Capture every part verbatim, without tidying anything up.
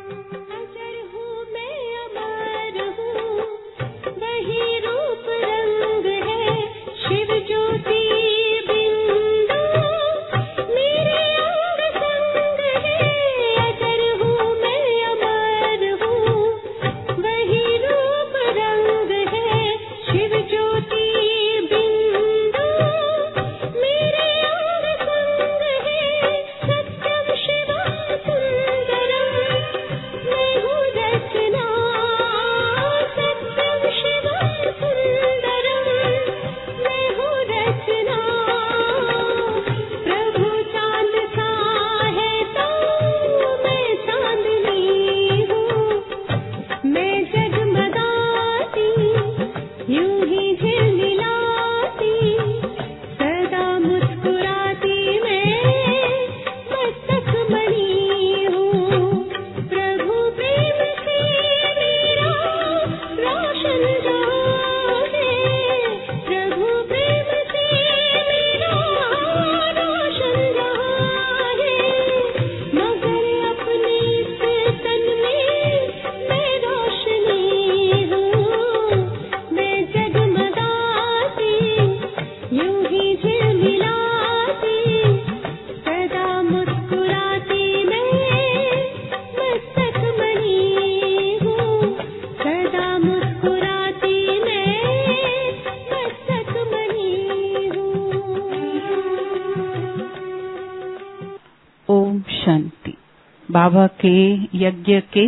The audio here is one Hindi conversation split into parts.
बाबा के यज्ञ के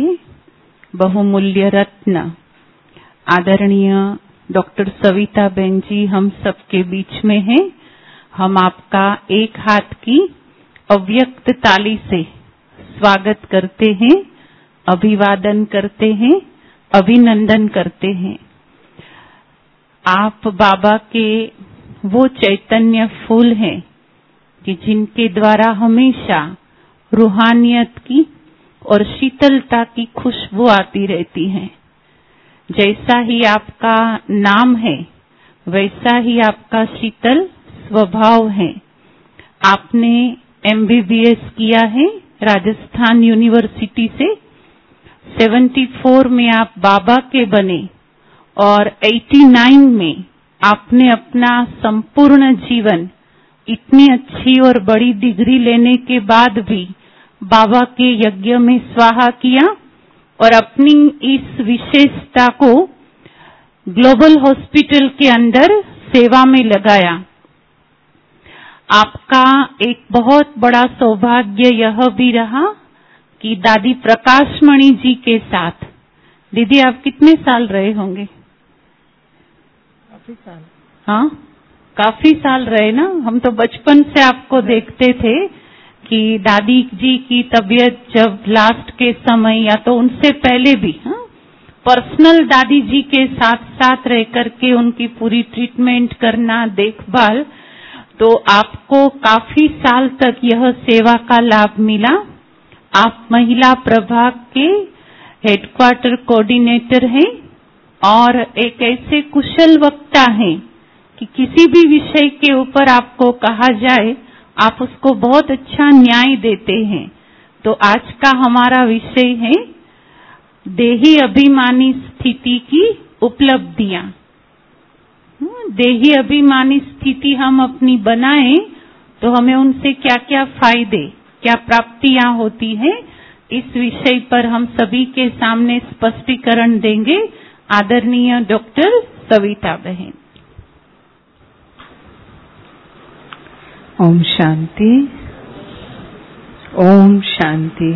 बहुमूल्य रत्न आदरणीय डॉक्टर सविता बहन जी हम सबके बीच में हैं। हम आपका एक हाथ की अव्यक्त ताली से स्वागत करते हैं, अभिवादन करते हैं, अभिनंदन करते हैं। आप बाबा के वो चैतन्य फूल हैं कि जिनके द्वारा हमेशा रूहानियत की और शीतलता की खुशबू आती रहती है। जैसा ही आपका नाम है वैसा ही आपका शीतल स्वभाव है। आपने एमबीबीएस किया है राजस्थान यूनिवर्सिटी से। चौहत्तर में आप बाबा के बने और नवासी में आपने अपना संपूर्ण जीवन इतनी अच्छी और बड़ी डिग्री लेने के बाद भी बाबा के यज्ञ में स्वाहा किया और अपनी इस विशेषता को ग्लोबल हॉस्पिटल के अंदर सेवा में लगाया। आपका एक बहुत बड़ा सौभाग्य यह भी रहा कि दादी प्रकाशमणि जी के साथ, दीदी आप कितने साल रहे होंगे? काफी साल। हाँ, काफी साल रहे ना। हम तो बचपन से आपको देखते थे कि दादी जी की तबीयत जब लास्ट के समय या तो उनसे पहले भी हाँ, पर्सनल दादी जी के साथ साथ रह करके उनकी पूरी ट्रीटमेंट करना, देखभाल, तो आपको काफी साल तक यह सेवा का लाभ मिला। आप महिला प्रभाग के हेडक्वार्टर कोऑर्डिनेटर हैं और एक ऐसे कुशल वक्ता हैं कि किसी भी विषय के ऊपर आपको कहा जाए आप उसको बहुत अच्छा न्याय देते हैं। तो आज का हमारा विषय है देही अभिमानी स्थिति की उपलब्धियां। देही अभिमानी स्थिति हम अपनी बनाएं तो हमें उनसे क्या क्या फायदे, क्या प्राप्तियां होती हैं, इस विषय पर हम सभी के सामने स्पष्टीकरण देंगे आदरणीय डॉक्टर सविता बहन। ओम शांति, ओम शांति।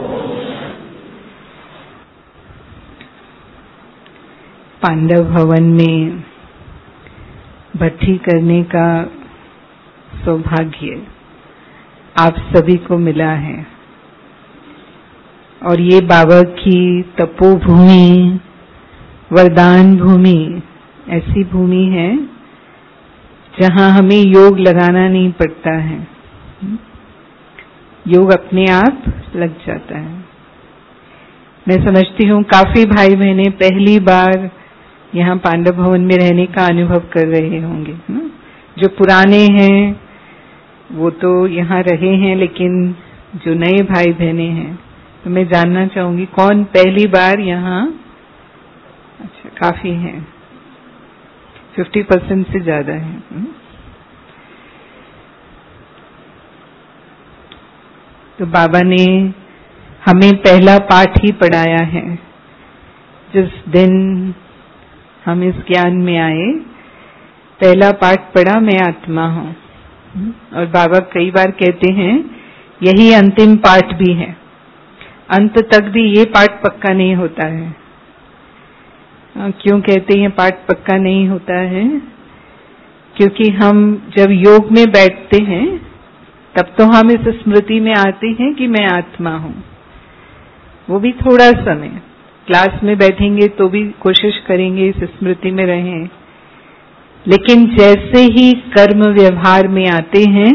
पांडव भवन में भट्टी करने का सौभाग्य आप सभी को मिला है और ये बाबा की तपोभूमि, वरदान भूमि ऐसी भूमि है जहां हमें योग लगाना नहीं पड़ता है, योग अपने आप लग जाता है। मैं समझती हूँ काफी भाई बहनें पहली बार यहाँ पांडव भवन में रहने का अनुभव कर रहे होंगे। जो पुराने हैं वो तो यहाँ रहे हैं, लेकिन जो नए भाई बहनें हैं तो मैं जानना चाहूंगी कौन पहली बार यहाँ? अच्छा, काफी है, फिफ्टी परसेंट से ज्यादा है। तो बाबा ने हमें पहला पाठ ही पढ़ाया है। जिस दिन हम इस ज्ञान में आए, पहला पाठ पढ़ा, मैं आत्मा हूँ। और बाबा कई बार कहते हैं यही अंतिम पाठ भी है। अंत तक भी ये पाठ पक्का नहीं होता है। क्यों कहते हैं पाठ पक्का नहीं होता है? क्योंकि हम जब योग में बैठते हैं तब तो हम इस स्मृति में आते हैं कि मैं आत्मा हूँ, वो भी थोड़ा समय। क्लास में बैठेंगे तो भी कोशिश करेंगे इस स्मृति में रहें, लेकिन जैसे ही कर्म व्यवहार में आते हैं,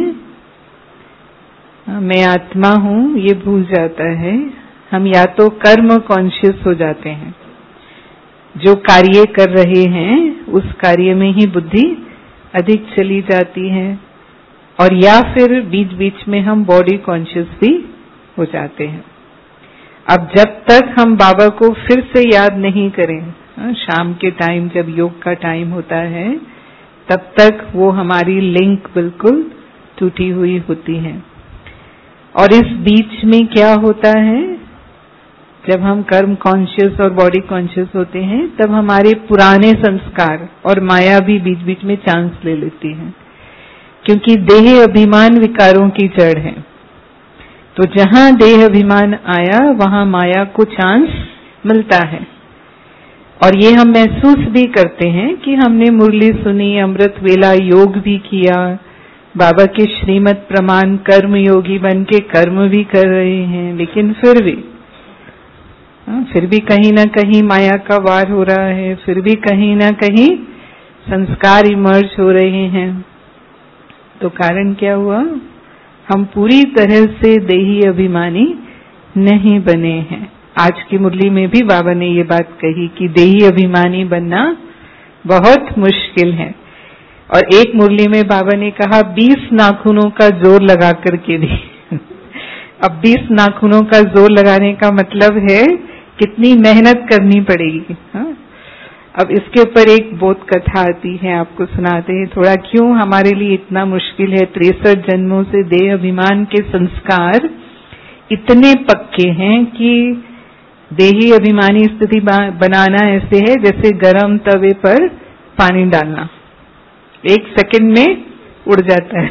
मैं आत्मा हूँ ये भूल जाता है। हम या तो कर्म कॉन्शियस हो जाते हैं, जो कार्य कर रहे हैं उस कार्य में ही बुद्धि अधिक चली जाती है, और या फिर बीच बीच में हम बॉडी कॉन्शियस भी हो जाते हैं। अब जब तक हम बाबा को फिर से याद नहीं करें, शाम के टाइम जब योग का टाइम होता है, तब तक वो हमारी लिंक बिल्कुल टूटी हुई होती है। और इस बीच में क्या होता है, जब हम कर्म कॉन्शियस और बॉडी कॉन्शियस होते हैं, तब हमारे पुराने संस्कार और माया भी बीच बीच में चांस ले लेती है, क्योंकि देह अभिमान विकारों की जड़ है। तो जहां देह अभिमान आया वहां माया को चांस मिलता है। और ये हम महसूस भी करते हैं कि हमने मुरली सुनी, अमृत वेला योग भी किया, बाबा के श्रीमत प्रमाण कर्म योगी बन के कर्म भी कर रहे हैं, लेकिन फिर भी फिर भी कहीं ना कहीं माया का वार हो रहा है, फिर भी कहीं ना कहीं संस्कार इमर्ज हो रहे हैं। तो कारण क्या हुआ? हम पूरी तरह से देही अभिमानी नहीं बने हैं। आज की मुरली में भी बाबा ने ये बात कही कि देही अभिमानी बनना बहुत मुश्किल है। और एक मुरली में बाबा ने कहा बीस नाखूनों का जोर लगा करके भी अब बीस नाखूनों का जोर लगाने का मतलब है कितनी मेहनत करनी पड़ेगी। हाँ? अब इसके ऊपर एक बोध कथा आती है, आपको सुनाते हैं थोड़ा, क्यों हमारे लिए इतना मुश्किल है। तिरसठ जन्मों से देह अभिमान के संस्कार इतने पक्के हैं कि देही अभिमानी स्थिति बनाना ऐसे है जैसे गरम तवे पर पानी डालना, एक सेकंड में उड़ जाता है।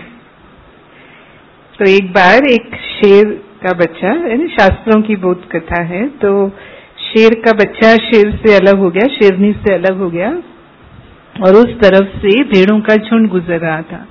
तो एक बार एक शेर का बच्चा, यानी शास्त्रों की बोध कथा है, तो शेर का बच्चा शेर से अलग हो गया, शेरनी से अलग हो गया, और उस तरफ से भेड़ों का झुंड गुजर रहा था।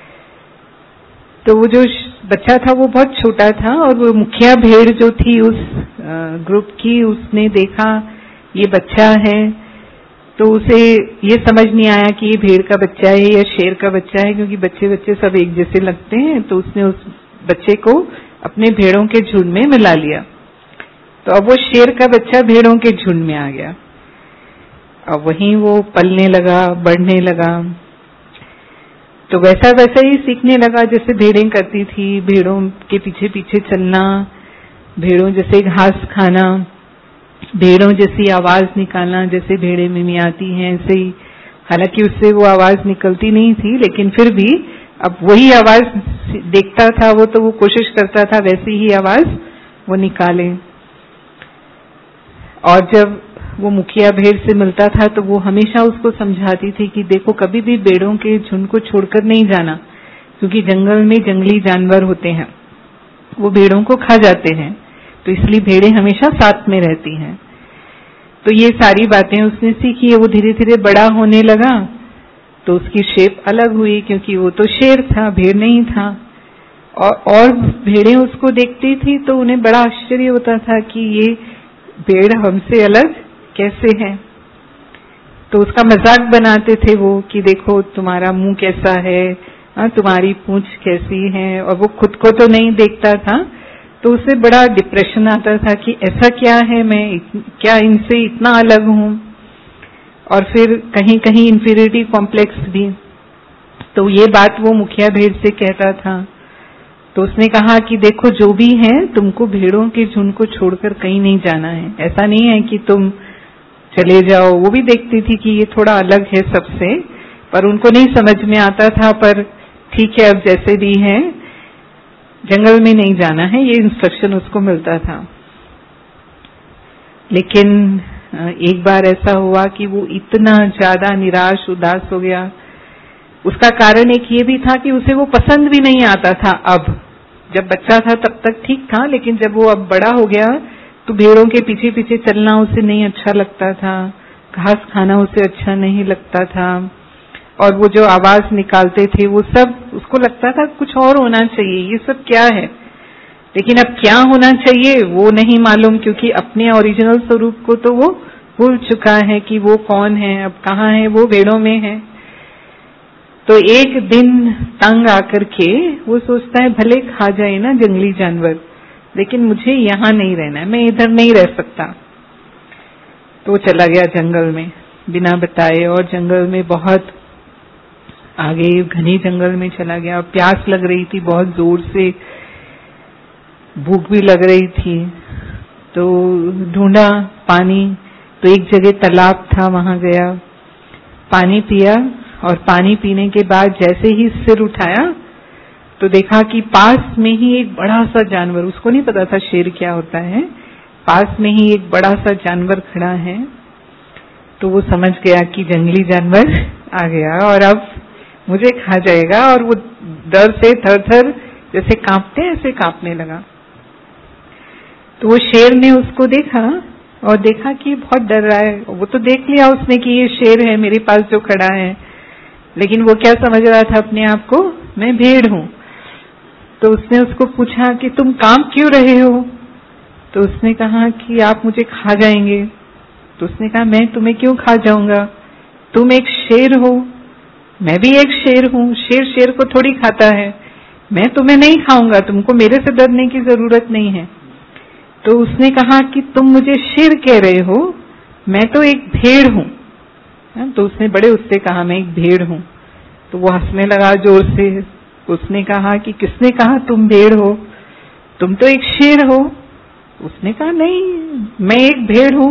तो वो जो बच्चा था वो बहुत छोटा था, और वो मुखिया भेड़ जो थी उस ग्रुप की, उसने देखा ये बच्चा है, तो उसे ये समझ नहीं आया कि ये भेड़ का बच्चा है या शेर का बच्चा है, क्योंकि बच्चे बच्चे सब एक जैसे लगते हैं। तो उसने उस बच्चे को अपने भेड़ों के झुंड में मिला लिया। तो अब वो शेर का बच्चा भेड़ों के झुंड में आ गया। अब वहीं वो पलने लगा, बढ़ने लगा। तो वैसा वैसा ही सीखने लगा जैसे भेड़ें करती थी, भेड़ों के पीछे पीछे चलना, भेड़ों जैसे घास खाना, भेड़ों जैसी आवाज निकालना जैसे भेड़ें मिमियाती हैं, ऐसे ही। हालांकि उससे वो आवाज निकलती नहीं थी, लेकिन फिर भी अब वही आवाज देखता था वो, तो वो कोशिश करता था वैसी ही आवाज वो निकाले। और जब वो मुखिया भेड़ से मिलता था तो वो हमेशा उसको समझाती थी कि देखो कभी भी भेड़ों के झुंड को छोड़कर नहीं जाना, क्योंकि जंगल में जंगली जानवर होते हैं, वो भेड़ों को खा जाते हैं, तो इसलिए भेड़ें हमेशा साथ में रहती हैं। तो ये सारी बातें उसने सीखी। वो धीरे धीरे बड़ा होने लगा तो उसकी शेप अलग हुई, क्योंकि वो तो शेर था, भेड़ नहीं था। और, और भेड़ें उसको देखती थी तो उन्हें बड़ा आश्चर्य होता था कि ये भेड़ हमसे अलग कैसे है। तो उसका मजाक बनाते थे वो कि देखो तुम्हारा मुंह कैसा है, तुम्हारी पूंछ कैसी है। और वो खुद को तो नहीं देखता था, तो उसे बड़ा डिप्रेशन आता था कि ऐसा क्या है, मैं क्या इनसे इतना अलग हूं। और फिर कहीं कहीं इंफीरियरिटी कॉम्प्लेक्स भी। तो ये बात वो मुखिया भेड़ से कहता था। तो उसने कहा कि देखो जो भी है, तुमको भेड़ों के झुंड को छोड़कर कहीं नहीं जाना है। ऐसा नहीं है कि तुम चले जाओ। वो भी देखती थी कि ये थोड़ा अलग है सबसे, पर उनको नहीं समझ में आता था। पर ठीक है, अब जैसे भी है, जंगल में नहीं जाना है, ये इंस्ट्रक्शन उसको मिलता था। लेकिन एक बार ऐसा हुआ कि वो इतना ज्यादा निराश उदास हो गया। उसका कारण एक ये भी था कि उसे वो पसंद भी नहीं आता था। अब जब बच्चा था तब तक ठीक था, लेकिन जब वो अब बड़ा हो गया तो भेड़ों के पीछे पीछे चलना उसे नहीं अच्छा लगता था, घास खाना उसे अच्छा नहीं लगता था, और वो जो आवाज निकालते थे वो सब उसको लगता था कुछ और होना चाहिए, ये सब क्या है। लेकिन अब क्या होना चाहिए वो नहीं मालूम, क्योंकि अपने ओरिजिनल स्वरूप को तो वो भूल चुका है कि वो कौन है, अब कहाँ है, वो भेड़ों में है। तो एक दिन तंग आकर के वो सोचता है भले खा जाए ना जंगली जानवर, लेकिन मुझे यहाँ नहीं रहना है, मैं इधर नहीं रह सकता। तो वो चला गया जंगल में बिना बताए, और जंगल में बहुत आगे घने जंगल में चला गया। प्यास लग रही थी बहुत जोर से, भूख भी लग रही थी, तो ढूंढा पानी। तो एक जगह तालाब था, वहां गया, पानी पिया, और पानी पीने के बाद जैसे ही सिर उठाया तो देखा कि पास में ही एक बड़ा सा जानवर, उसको नहीं पता था शेर क्या होता है, पास में ही एक बड़ा सा जानवर खड़ा है। तो वो समझ गया कि जंगली जानवर आ गया और अब मुझे खा जाएगा, और वो डर से थर थर जैसे कांपते हैं ऐसे कांपने लगा। तो वो शेर ने उसको देखा और देखा कि बहुत डर रहा है। वो तो देख लिया उसने कि ये शेर है मेरे पास जो खड़ा है, लेकिन वो क्या समझ रहा था अपने आप को, मैं भेड़ हूं। तो उसने उसको पूछा कि तुम कांप क्यों रहे हो? तो उसने कहा कि आप मुझे खा जाएंगे। तो उसने कहा मैं तुम्हें क्यों खा जाऊंगा, तुम एक शेर हो, मैं भी एक शेर हूं, शेर शेर को थोड़ी खाता है, मैं तुम्हें नहीं खाऊंगा, तुमको मेरे से डरने की जरूरत नहीं है। तो उसने कहा कि तुम मुझे शेर कह रहे हो, मैं तो एक भेड़ हूं। तो उसने बड़े उससे कहा मैं एक भेड़ हूं। तो वो हंसने लगा जोर से। उसने कहा कि किसने कहा तुम भेड़ हो, तुम तो एक शेर हो। उसने कहा नहीं, मैं एक भेड़ हूं।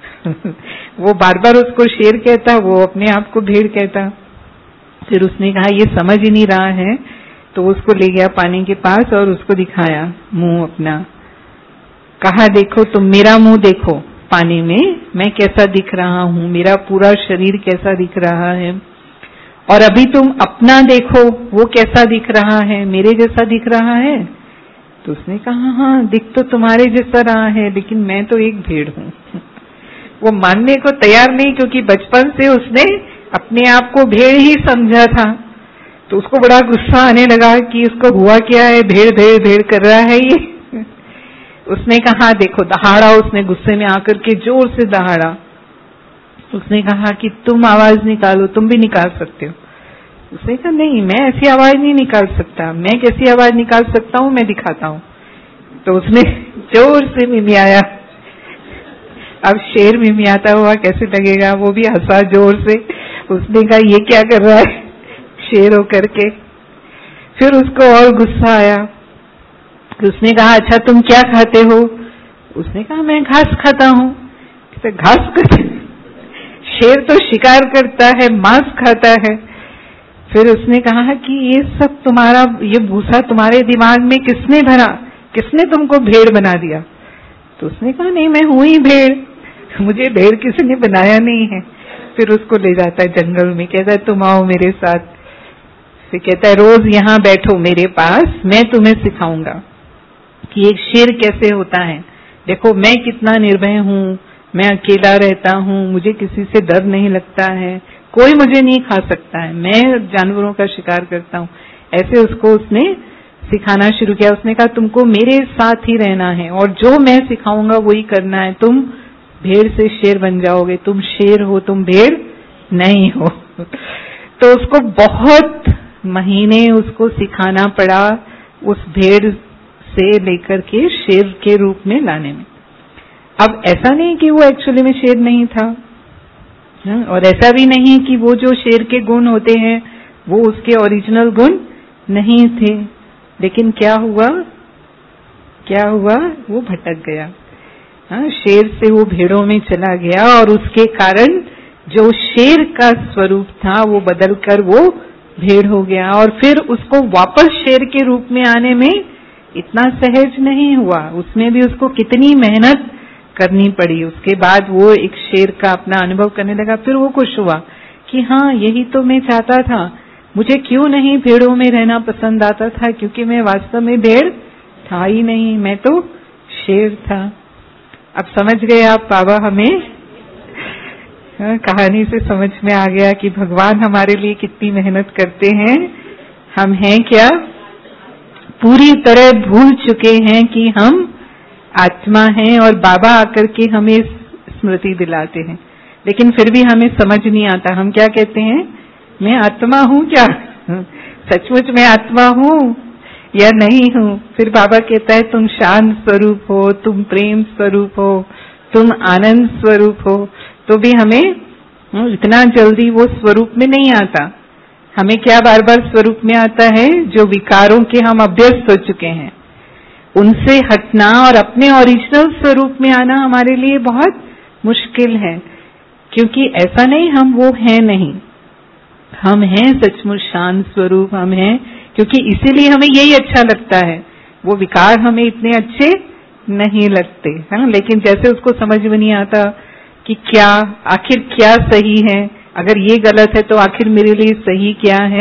वो बार बार उसको शेर कहता, वो अपने आप को भेड़ कहता। फिर उसने कहा ये समझ ही नहीं रहा है, तो उसको ले गया पानी के पास और उसको दिखाया मुंह अपना। कहा देखो तुम मेरा मुंह देखो पानी में, मैं कैसा दिख रहा हूं, मेरा पूरा शरीर कैसा दिख रहा है, और अभी तुम अपना देखो वो कैसा दिख रहा है, मेरे जैसा दिख रहा है। तो उसने कहा हाँ दिख तो तुम्हारे जैसा रहा है, लेकिन मैं तो एक भेड़ हूं। वो मानने को तैयार नहीं, क्योंकि बचपन से उसने अपने आप को भेड़ ही समझा था। तो उसको बड़ा गुस्सा आने लगा कि इसको हुआ क्या है, भेड़ भेड़ भेड़ कर रहा है ये। उसने कहा देखो, दहाड़ा उसने गुस्से में आकर के जोर से दहाड़ा। उसने कहा कि तुम आवाज निकालो, तुम भी निकाल सकते हो। उसने कहा नहीं, मैं ऐसी आवाज नहीं निकाल सकता, मैं कैसी आवाज निकाल सकता हूं, मैं दिखाता हूं। तो उसने जोर से मिमियाया। अब शेर मिमियाता हुआ कैसे लगेगा, वो भी हंसा जोर से। उसने कहा ये क्या कर रहा है शेर होकर के। फिर उसको और गुस्सा आया। उसने कहा अच्छा तुम क्या खाते हो? उसने कहा मैं घास खाता हूं। घास खाते? शेर तो शिकार करता है, मांस खाता है। फिर उसने कहा कि ये सब तुम्हारा, ये भूसा तुम्हारे दिमाग में किसने भरा, किसने तुमको भेड़ बना दिया? तो उसने कहा नहीं मैं हूं ही भेड़, मुझे भेड़ किसी ने बनाया नहीं है। फिर उसको ले जाता है जंगल में, कहता है तुम आओ मेरे साथ। फिर कहता है रोज यहाँ बैठो मेरे पास, मैं तुम्हें सिखाऊंगा कि एक शेर कैसे होता है। देखो मैं कितना निर्भय हूँ, मैं अकेला रहता हूँ, मुझे किसी से डर नहीं लगता है, कोई मुझे नहीं खा सकता है, मैं जानवरों का शिकार करता हूँ। ऐसे उसको उसने सिखाना शुरू किया। उसने कहा तुमको मेरे साथ ही रहना है और जो मैं सिखाऊंगा वही करना है, तुम भेड़ से शेर बन जाओगे, तुम शेर हो, तुम भेड़ नहीं हो। तो उसको बहुत महीने उसको सिखाना पड़ा उस भेड़ से लेकर के शेर के रूप में लाने में। अब ऐसा नहीं कि वो एक्चुअली में शेर नहीं था, और ऐसा भी नहीं कि वो जो शेर के गुण होते हैं वो उसके ओरिजिनल गुण नहीं थे। लेकिन क्या हुआ क्या हुआ वो भटक गया। हाँ, शेर से वो भेड़ों में चला गया और उसके कारण जो शेर का स्वरूप था वो बदलकर वो भेड़ हो गया। और फिर उसको वापस शेर के रूप में आने में इतना सहज नहीं हुआ, उसमें भी उसको कितनी मेहनत करनी पड़ी। उसके बाद वो एक शेर का अपना अनुभव करने लगा। फिर वो खुश हुआ कि हाँ, यही तो मैं चाहता था, मुझे क्यों नहीं भेड़ों में रहना पसंद आता था, क्योंकि मैं वास्तव में भेड़ था ही नहीं, मैं तो शेर था। अब समझ गए आप बाबा हमें कहानी से समझ में आ गया कि भगवान हमारे लिए कितनी मेहनत करते हैं। हम हैं क्या, पूरी तरह भूल चुके हैं कि हम आत्मा हैं और बाबा आकर के हमें स्मृति दिलाते हैं, लेकिन फिर भी हमें समझ नहीं आता। हम क्या कहते हैं, मैं आत्मा हूँ क्या, सचमुच मैं आत्मा हूँ या नहीं हूँ। फिर बाबा कहता है तुम शांत स्वरूप हो, तुम प्रेम स्वरूप हो, तुम आनंद स्वरूप हो। तो भी हमें इतना जल्दी वो स्वरूप में नहीं आता। हमें क्या बार बार स्वरूप में आता है, जो विकारों के हम अभ्यस्त हो चुके हैं उनसे हटना और अपने ओरिजिनल स्वरूप में आना हमारे लिए बहुत मुश्किल है। क्योंकि ऐसा नहीं हम वो हैं नहीं, हम हैं सचमुच शांत स्वरूप, हम हैं क्योंकि इसीलिए हमें यही अच्छा लगता है। वो विकार हमें इतने अच्छे नहीं लगते हैं, लेकिन जैसे उसको समझ में नहीं आता कि क्या आखिर क्या सही है, अगर ये गलत है तो आखिर मेरे लिए सही क्या है।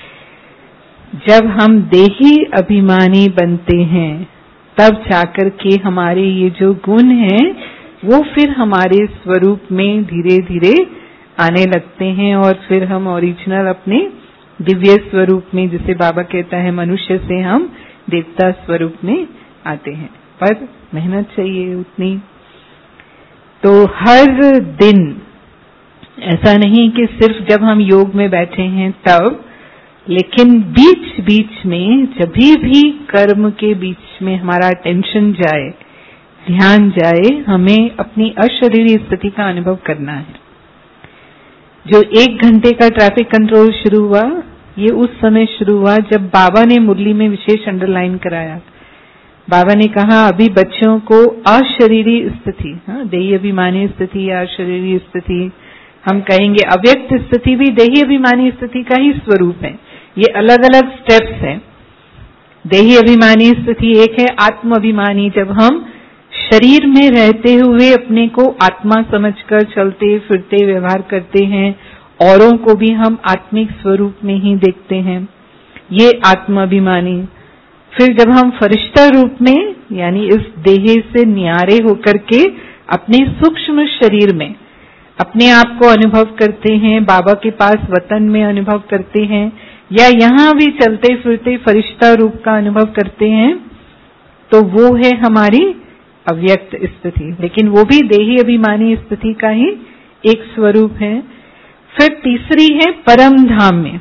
जब हम देही अभिमानी बनते हैं तब जाकर के हमारे ये जो गुण हैं वो फिर हमारे स्वरूप में धीरे धीरे आने लगते हैं और फिर हम ओरिजिनल अपने दिव्य स्वरूप में, जिसे बाबा कहता है मनुष्य से हम देवता स्वरूप में आते हैं। पर मेहनत चाहिए उतनी। तो हर दिन ऐसा नहीं कि सिर्फ जब हम योग में बैठे हैं तब, लेकिन बीच बीच में जब भी कर्म के बीच में हमारा अटेंशन जाए, ध्यान जाए, हमें अपनी अशरीरी स्थिति का अनुभव करना है। जो एक घंटे का ट्रैफिक कंट्रोल शुरू हुआ, ये उस समय शुरू हुआ जब बाबा ने मुरली में विशेष अंडरलाइन कराया। बाबा ने कहा अभी बच्चों को अशरीरी स्थिति, हाँ, देही अभिमानी स्थिति या अशरीरी स्थिति, हम कहेंगे अव्यक्त स्थिति भी देही अभिमानी स्थिति का ही स्वरूप है। ये अलग अलग स्टेप्स हैं। देही अभिमानी स्थिति एक है, आत्म अभिमानी, जब हम शरीर में रहते हुए अपने को आत्मा समझकर चलते फिरते व्यवहार करते हैं, औरों को भी हम आत्मिक स्वरूप में ही देखते हैं, ये आत्म अभिमानी। फिर जब हम फरिश्ता रूप में, यानी इस देह से न्यारे होकर के अपने सूक्ष्म शरीर में अपने आप को अनुभव करते हैं, बाबा के पास वतन में अनुभव करते हैं, या यहाँ भी चलते फिरते फरिश्ता रूप का अनुभव करते हैं, तो वो है हमारी अव्यक्त स्थिति। लेकिन वो भी देही अभिमानी स्थिति का ही एक स्वरूप है। फिर तीसरी है परम धाम में।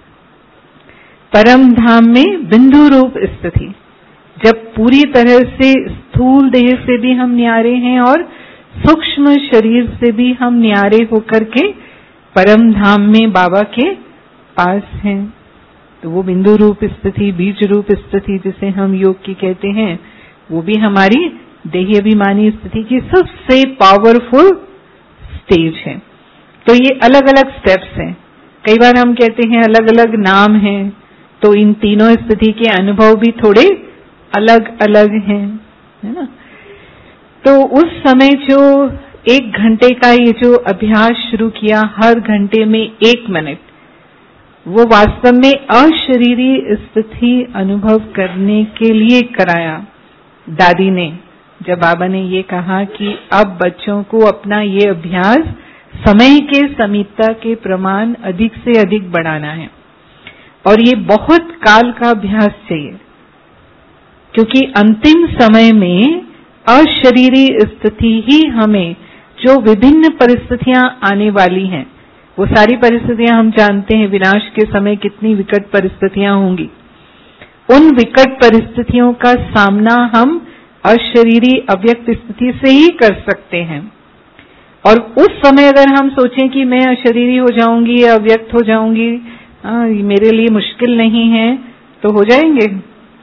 परम धाम में बिंदु रूप स्थिति, जब पूरी तरह से स्थूल देह से भी हम न्यारे हैं और सूक्ष्म शरीर से भी हम न्यारे होकर के परम धाम में बाबा के पास हैं। तो वो बिंदु रूप स्थिति, बीज रूप स्थिति जिसे हम योग की कहते हैं, वो भी हमारी देही अभिमानी स्थिति की सबसे पावरफुल स्टेज है। तो ये अलग अलग स्टेप्स हैं। कई बार हम कहते हैं अलग अलग नाम हैं, तो इन तीनों स्थिति के अनुभव भी थोड़े अलग अलग हैं, है ना। तो उस समय जो एक घंटे का ये जो अभ्यास शुरू किया, हर घंटे में एक मिनट, वो वास्तव में अशरीरी स्थिति अनुभव करने के लिए कराया दादी ने। जब बाबा ने ये कहा कि अब बच्चों को अपना ये अभ्यास समय के समीपता के प्रमाण अधिक से अधिक बढ़ाना है, और ये बहुत काल का अभ्यास चाहिए, क्योंकि अंतिम समय में अशरीरी स्थिति ही हमें, जो विभिन्न परिस्थितियां आने वाली हैं, वो सारी परिस्थितियां हम जानते हैं, विनाश के समय कितनी विकट परिस्थितियां होंगी, उन विकट परिस्थितियों का सामना हम अशरीरी अव्यक्त स्थिति से ही कर सकते हैं। और उस समय अगर हम सोचें कि मैं अशरीरी हो जाऊंगी या अव्यक्त हो जाऊंगी, आ, मेरे लिए मुश्किल नहीं है, तो हो जाएंगे,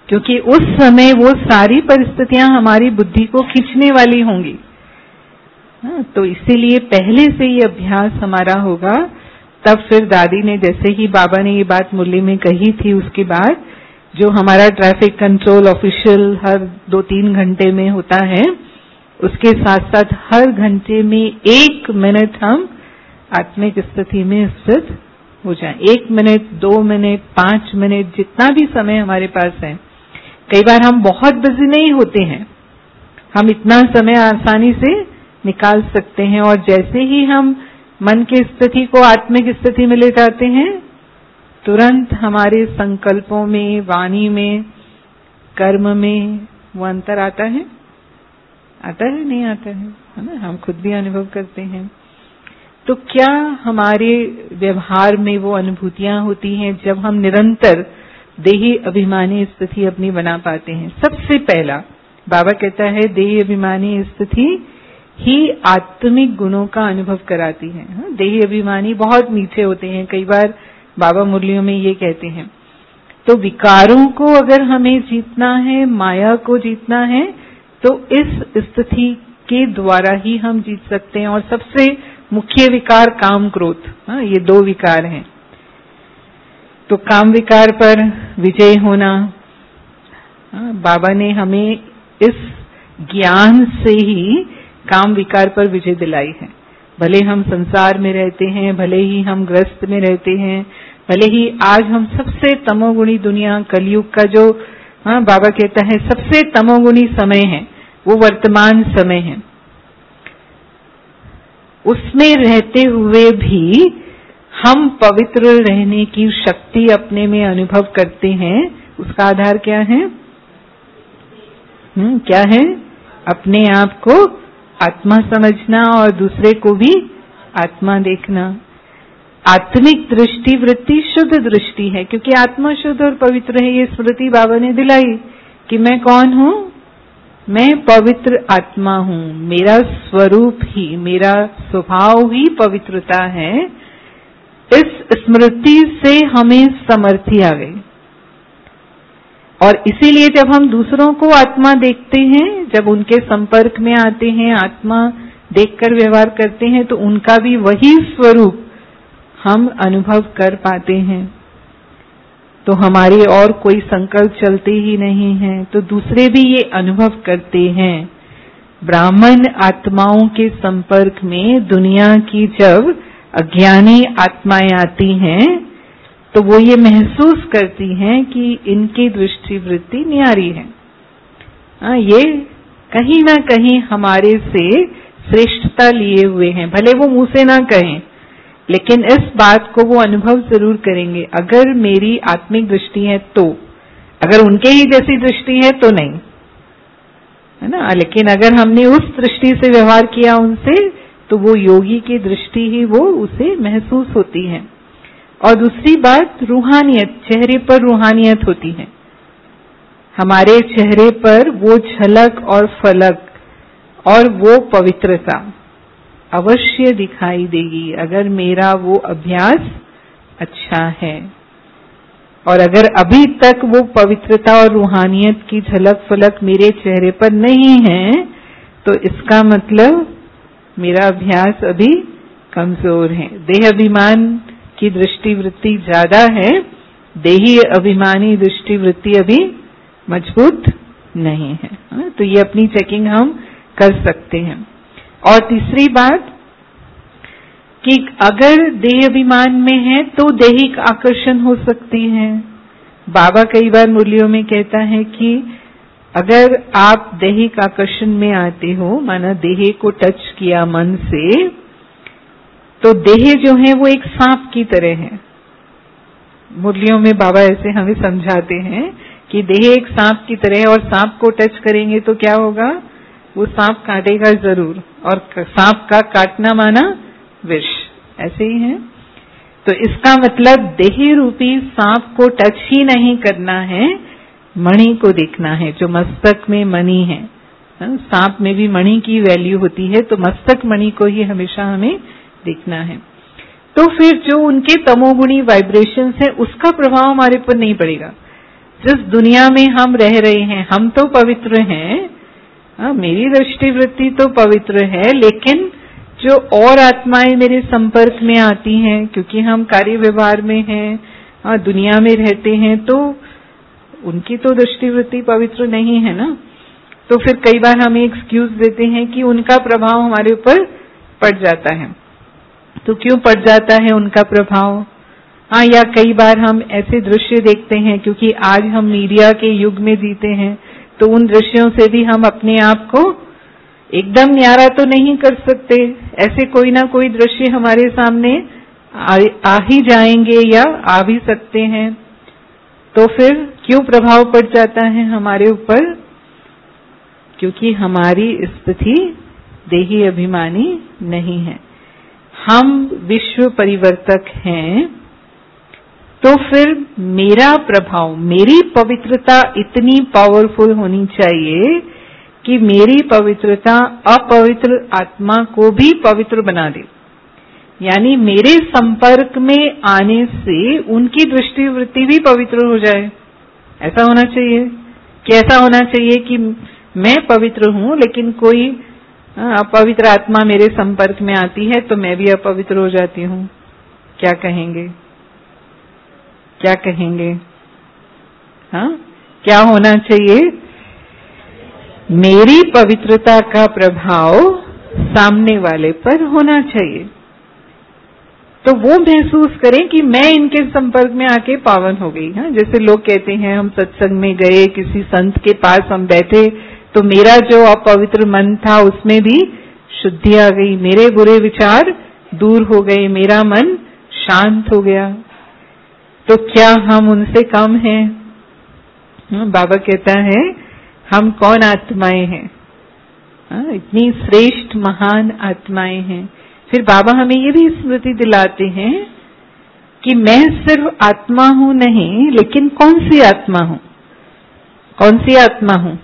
क्योंकि उस समय वो सारी परिस्थितियां हमारी बुद्धि को खींचने वाली होंगी। तो इसीलिए पहले से ही अभ्यास हमारा होगा, तब फिर दादी ने, जैसे ही बाबा ने ये बात मुरली में कही थी, उसके बाद जो हमारा ट्रैफिक कंट्रोल ऑफिशियल हर दो तीन घंटे में होता है, उसके साथ साथ हर घंटे में एक मिनट हम आत्मिक स्थिति में स्थित हो जाएं। एक मिनट, दो मिनट, पांच मिनट, जितना भी समय हमारे पास है। कई बार हम बहुत बिजी नहीं होते हैं, हम इतना समय आसानी से निकाल सकते हैं, और जैसे ही हम मन की स्थिति को आत्मिक स्थिति में ले जाते हैं, तुरंत हमारे संकल्पों में, वाणी में, कर्म में वो अंतर आता है। आता है नहीं आता है, है ना? हम खुद भी अनुभव करते हैं। तो क्या हमारे व्यवहार में वो अनुभूतियां होती हैं जब हम निरंतर देही अभिमानी स्थिति अपनी बना पाते हैं? सबसे पहला बाबा कहता है, देही अभिमानी स्थिति ही आत्मिक गुणों का अनुभव कराती है। देही अभिमानी बहुत नीचे होते हैं, कई बार बाबा मुरलियों में ये कहते हैं। तो विकारों को अगर हमें जीतना है, माया को जीतना है, तो इस स्थिति के द्वारा ही हम जीत सकते हैं। और सबसे मुख्य विकार काम क्रोध, हाँ, ये दो विकार हैं। तो काम विकार पर विजय होना, हाँ, बाबा ने हमें इस ज्ञान से ही काम विकार पर विजय दिलाई है। भले हम संसार में रहते हैं, भले ही हम ग्रस्त में रहते हैं, भले ही आज हम सबसे तमोगुणी दुनिया, कलयुग का जो, हाँ, बाबा कहता है सबसे तमोगुणी समय है, वो वर्तमान समय है। उसमें रहते हुए भी हम पवित्र रहने की शक्ति अपने में अनुभव करते हैं। उसका आधार क्या है? हम्म क्या है? अपने आप को आत्मा समझना और दूसरे को भी आत्मा देखना। आत्मिक दृष्टि वृत्ति शुद्ध दृष्टि है, क्योंकि आत्मा शुद्ध और पवित्र है। ये स्मृति बाबा ने दिलाई कि मैं कौन हूं? मैं पवित्र आत्मा हूं। मेरा स्वरूप ही, मेरा स्वभाव ही पवित्रता है। इस स्मृति से हमें समर्थी आ गई। और इसीलिए जब हम दूसरों को आत्मा देखते हैं, जब उनके संपर्क में आते हैं, आत्मा देखकर व्यवहार करते हैं, तो उनका भी वही स्वरूप हम अनुभव कर पाते हैं। तो हमारे और कोई संकल्प चलते ही नहीं हैं, तो दूसरे भी ये अनुभव करते हैं। ब्राह्मण आत्माओं के संपर्क में दुनिया की जब अज्ञानी आत्माएं आती हैं, तो वो ये महसूस करती हैं कि इनकी दृष्टि वृत्ति न्यारी है। आ, ये कहीं ना कहीं हमारे से श्रेष्ठता लिए हुए हैं। भले वो मुंह से ना कहें, लेकिन इस बात को वो अनुभव जरूर करेंगे। अगर मेरी आत्मिक दृष्टि है तो, अगर उनके ही जैसी दृष्टि है तो नहीं, है ना। लेकिन अगर हमने उस दृष्टि से व्यवहार किया उनसे, तो वो योगी की दृष्टि ही वो उसे महसूस होती है। और दूसरी बात, रूहानियत, चेहरे पर रूहानियत होती है। हमारे चेहरे पर वो झलक और फलक और वो पवित्रता अवश्य दिखाई देगी, अगर मेरा वो अभ्यास अच्छा है। और अगर अभी तक वो पवित्रता और रूहानियत की झलक फलक मेरे चेहरे पर नहीं है, तो इसका मतलब मेरा अभ्यास अभी कमजोर है। देह अभिमान की दृष्टि वृत्ति ज्यादा है, देही अभिमानी दृष्टि वृत्ति अभी मजबूत नहीं है। तो ये अपनी चेकिंग हम कर सकते हैं। और तीसरी बात कि अगर देह अभिमान में है तो देहिक आकर्षण हो सकते हैं। बाबा कई बार मुरलियों में कहता है कि अगर आप देहिक आकर्षण में आते हो, माना देह को टच किया मन से, तो देह जो है वो एक सांप की तरह है। मुरलियों में बाबा ऐसे हमें समझाते हैं कि देह एक सांप की तरह है, और सांप को टच करेंगे तो क्या होगा? वो सांप काटेगा जरूर, और सांप का काटना माना विष, ऐसे ही है। तो इसका मतलब देह रूपी सांप को टच ही नहीं करना है, मणि को देखना है, जो मस्तक में मणि है। सांप में भी मणि की वैल्यू होती है, तो मस्तक मणि को ही हमेशा हमें देखना है। तो फिर जो उनके तमोगुणी वाइब्रेशंस है, उसका प्रभाव हमारे पर नहीं पड़ेगा। जिस दुनिया में हम रह रहे हैं हम तो पवित्र हैं, हाँ, मेरी दृष्टि वृत्ति तो पवित्र है, लेकिन जो और आत्माएं मेरे संपर्क में आती हैं, क्योंकि हम कार्य व्यवहार में हैं, हाँ, दुनिया में रहते हैं, तो उनकी तो दृष्टि वृत्ति पवित्र नहीं है ना। तो फिर कई बार हम एक्सक्यूज देते हैं कि उनका प्रभाव हमारे ऊपर पड़ जाता है। तो क्यों पड़ जाता है उनका प्रभाव? हाँ, या कई बार हम ऐसे दृश्य देखते हैं, क्योंकि आज हम मीडिया के युग में जीते हैं, तो उन दृश्यों से भी हम अपने आप को एकदम न्यारा तो नहीं कर सकते। ऐसे कोई ना कोई दृश्य हमारे सामने आ, आ ही जाएंगे या आ भी सकते हैं। तो फिर क्यों प्रभाव पड़ जाता है हमारे ऊपर? क्योंकि हमारी स्थिति देही अभिमानी नहीं है, हम विश्व परिवर्तक हैं। तो फिर मेरा प्रभाव, मेरी पवित्रता इतनी पावरफुल होनी चाहिए कि मेरी पवित्रता अपवित्र आत्मा को भी पवित्र बना दे। यानी मेरे संपर्क में आने से उनकी दृष्टि वृत्ति भी पवित्र हो जाए। ऐसा होना चाहिए। कैसा होना चाहिए कि मैं पवित्र हूं, लेकिन कोई अपवित्र आत्मा मेरे संपर्क में आती है तो मैं भी अपवित्र हो जाती हूं। क्या कहेंगे? क्या कहेंगे? हाँ, क्या होना चाहिए? मेरी पवित्रता का प्रभाव सामने वाले पर होना चाहिए, तो वो महसूस करें कि मैं इनके संपर्क में आके पावन हो गई। हाँ, जैसे लोग कहते हैं हम सत्संग में गए, किसी संत के पास हम बैठे, तो मेरा जो अपवित्र मन था उसमें भी शुद्धि आ गई, मेरे बुरे विचार दूर हो गए, मेरा मन शांत हो गया। तो क्या हम उनसे कम हैं? बाबा कहता है हम कौन आत्माएं हैं, हाँ, इतनी श्रेष्ठ महान आत्माएं हैं। फिर बाबा हमें ये भी स्मृति दिलाते हैं कि मैं सिर्फ आत्मा हूं नहीं, लेकिन कौन सी आत्मा हूं? कौन सी आत्मा हूं?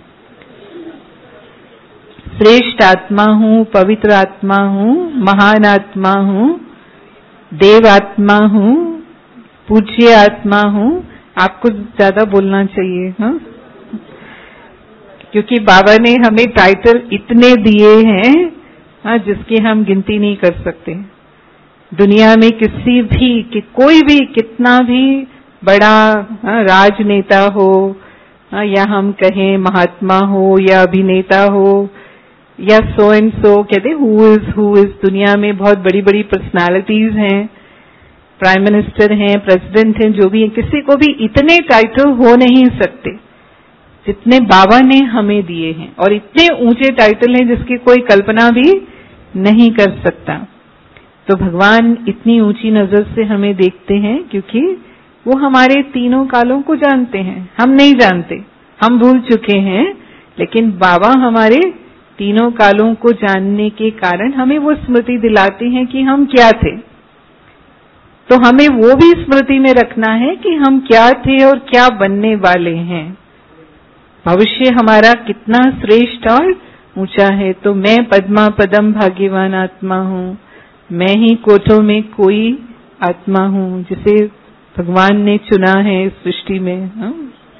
श्रेष्ठ आत्मा हूं, पवित्र आत्मा हूं, महान आत्मा हूं, देव आत्मा हूं, पूज्य आत्मा हूं। आपको ज्यादा बोलना चाहिए, हाँ, क्योंकि बाबा ने हमें टाइटल इतने दिए हैं, हाँ, जिसकी हम गिनती नहीं कर सकते। दुनिया में किसी भी कि कोई भी कितना भी बड़ा, हाँ, राजनेता हो, हाँ, या हम कहें महात्मा हो या अभिनेता हो या सो एंड सो, कहते हु इज हु इज, दुनिया में बहुत बड़ी बड़ी पर्सनालिटीज हैं, प्राइम मिनिस्टर हैं, प्रेसिडेंट हैं, जो भी है, किसी को भी इतने टाइटल हो नहीं सकते जितने बाबा ने हमें दिए हैं, और इतने ऊंचे टाइटल हैं जिसकी कोई कल्पना भी नहीं कर सकता। तो भगवान इतनी ऊंची नजर से हमें देखते हैं क्योंकि वो हमारे तीनों कालों को जानते हैं। हम नहीं जानते, हम भूल चुके हैं, लेकिन बाबा हमारे तीनों कालों को जानने के कारण हमें वो स्मृति दिलाते हैं कि हम क्या थे। तो हमें वो भी स्मृति में रखना है कि हम क्या थे और क्या बनने वाले हैं। भविष्य हमारा कितना श्रेष्ठ और ऊंचा है। तो मैं पद्मा पदम भाग्यवान आत्मा हूँ, मैं ही कोठों में कोई आत्मा हूँ जिसे भगवान ने चुना है इस सृष्टि में। हाँ?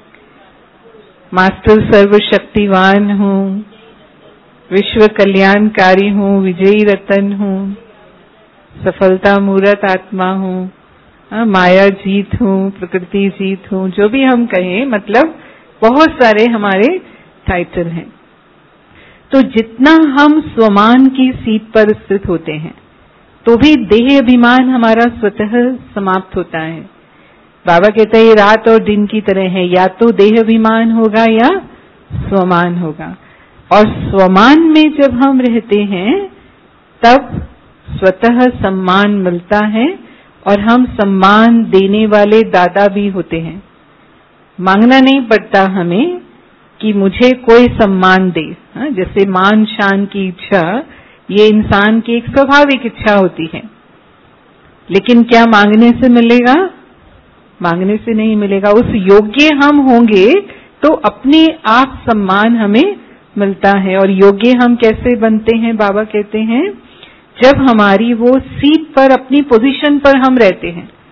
मास्टर सर्वशक्तिवान हूँ, विश्व कल्याणकारी हूँ, विजयी रतन हूँ, सफलता मूर्त आत्मा हूँ, माया जीत हूँ, प्रकृति जीत हूँ, जो भी हम कहें, मतलब बहुत सारे हमारे टाइटल हैं। तो जितना हम स्वमान की सीट पर स्थित होते हैं तो भी देह अभिमान हमारा स्वतः समाप्त होता है। बाबा कहते हैं ये रात और दिन की तरह है, या तो देह अभिमान होगा या स्वमान होगा। और स्वमान में जब हम रहते हैं तब स्वतः सम्मान मिलता है और हम सम्मान देने वाले दादा भी होते हैं। मांगना नहीं पड़ता हमें कि मुझे कोई सम्मान दे। हाँ, जैसे मान शान की इच्छा ये इंसान की एक स्वाभाविक इच्छा होती है, लेकिन क्या मांगने से मिलेगा? मांगने से नहीं मिलेगा। उस योग्य हम होंगे तो अपने आप सम्मान हमें मिलता है। और योग्य हम कैसे बनते हैं? बाबा कहते हैं जब हमारी वो सीट पर, अपनी पोजीशन पर हम रहते हैं,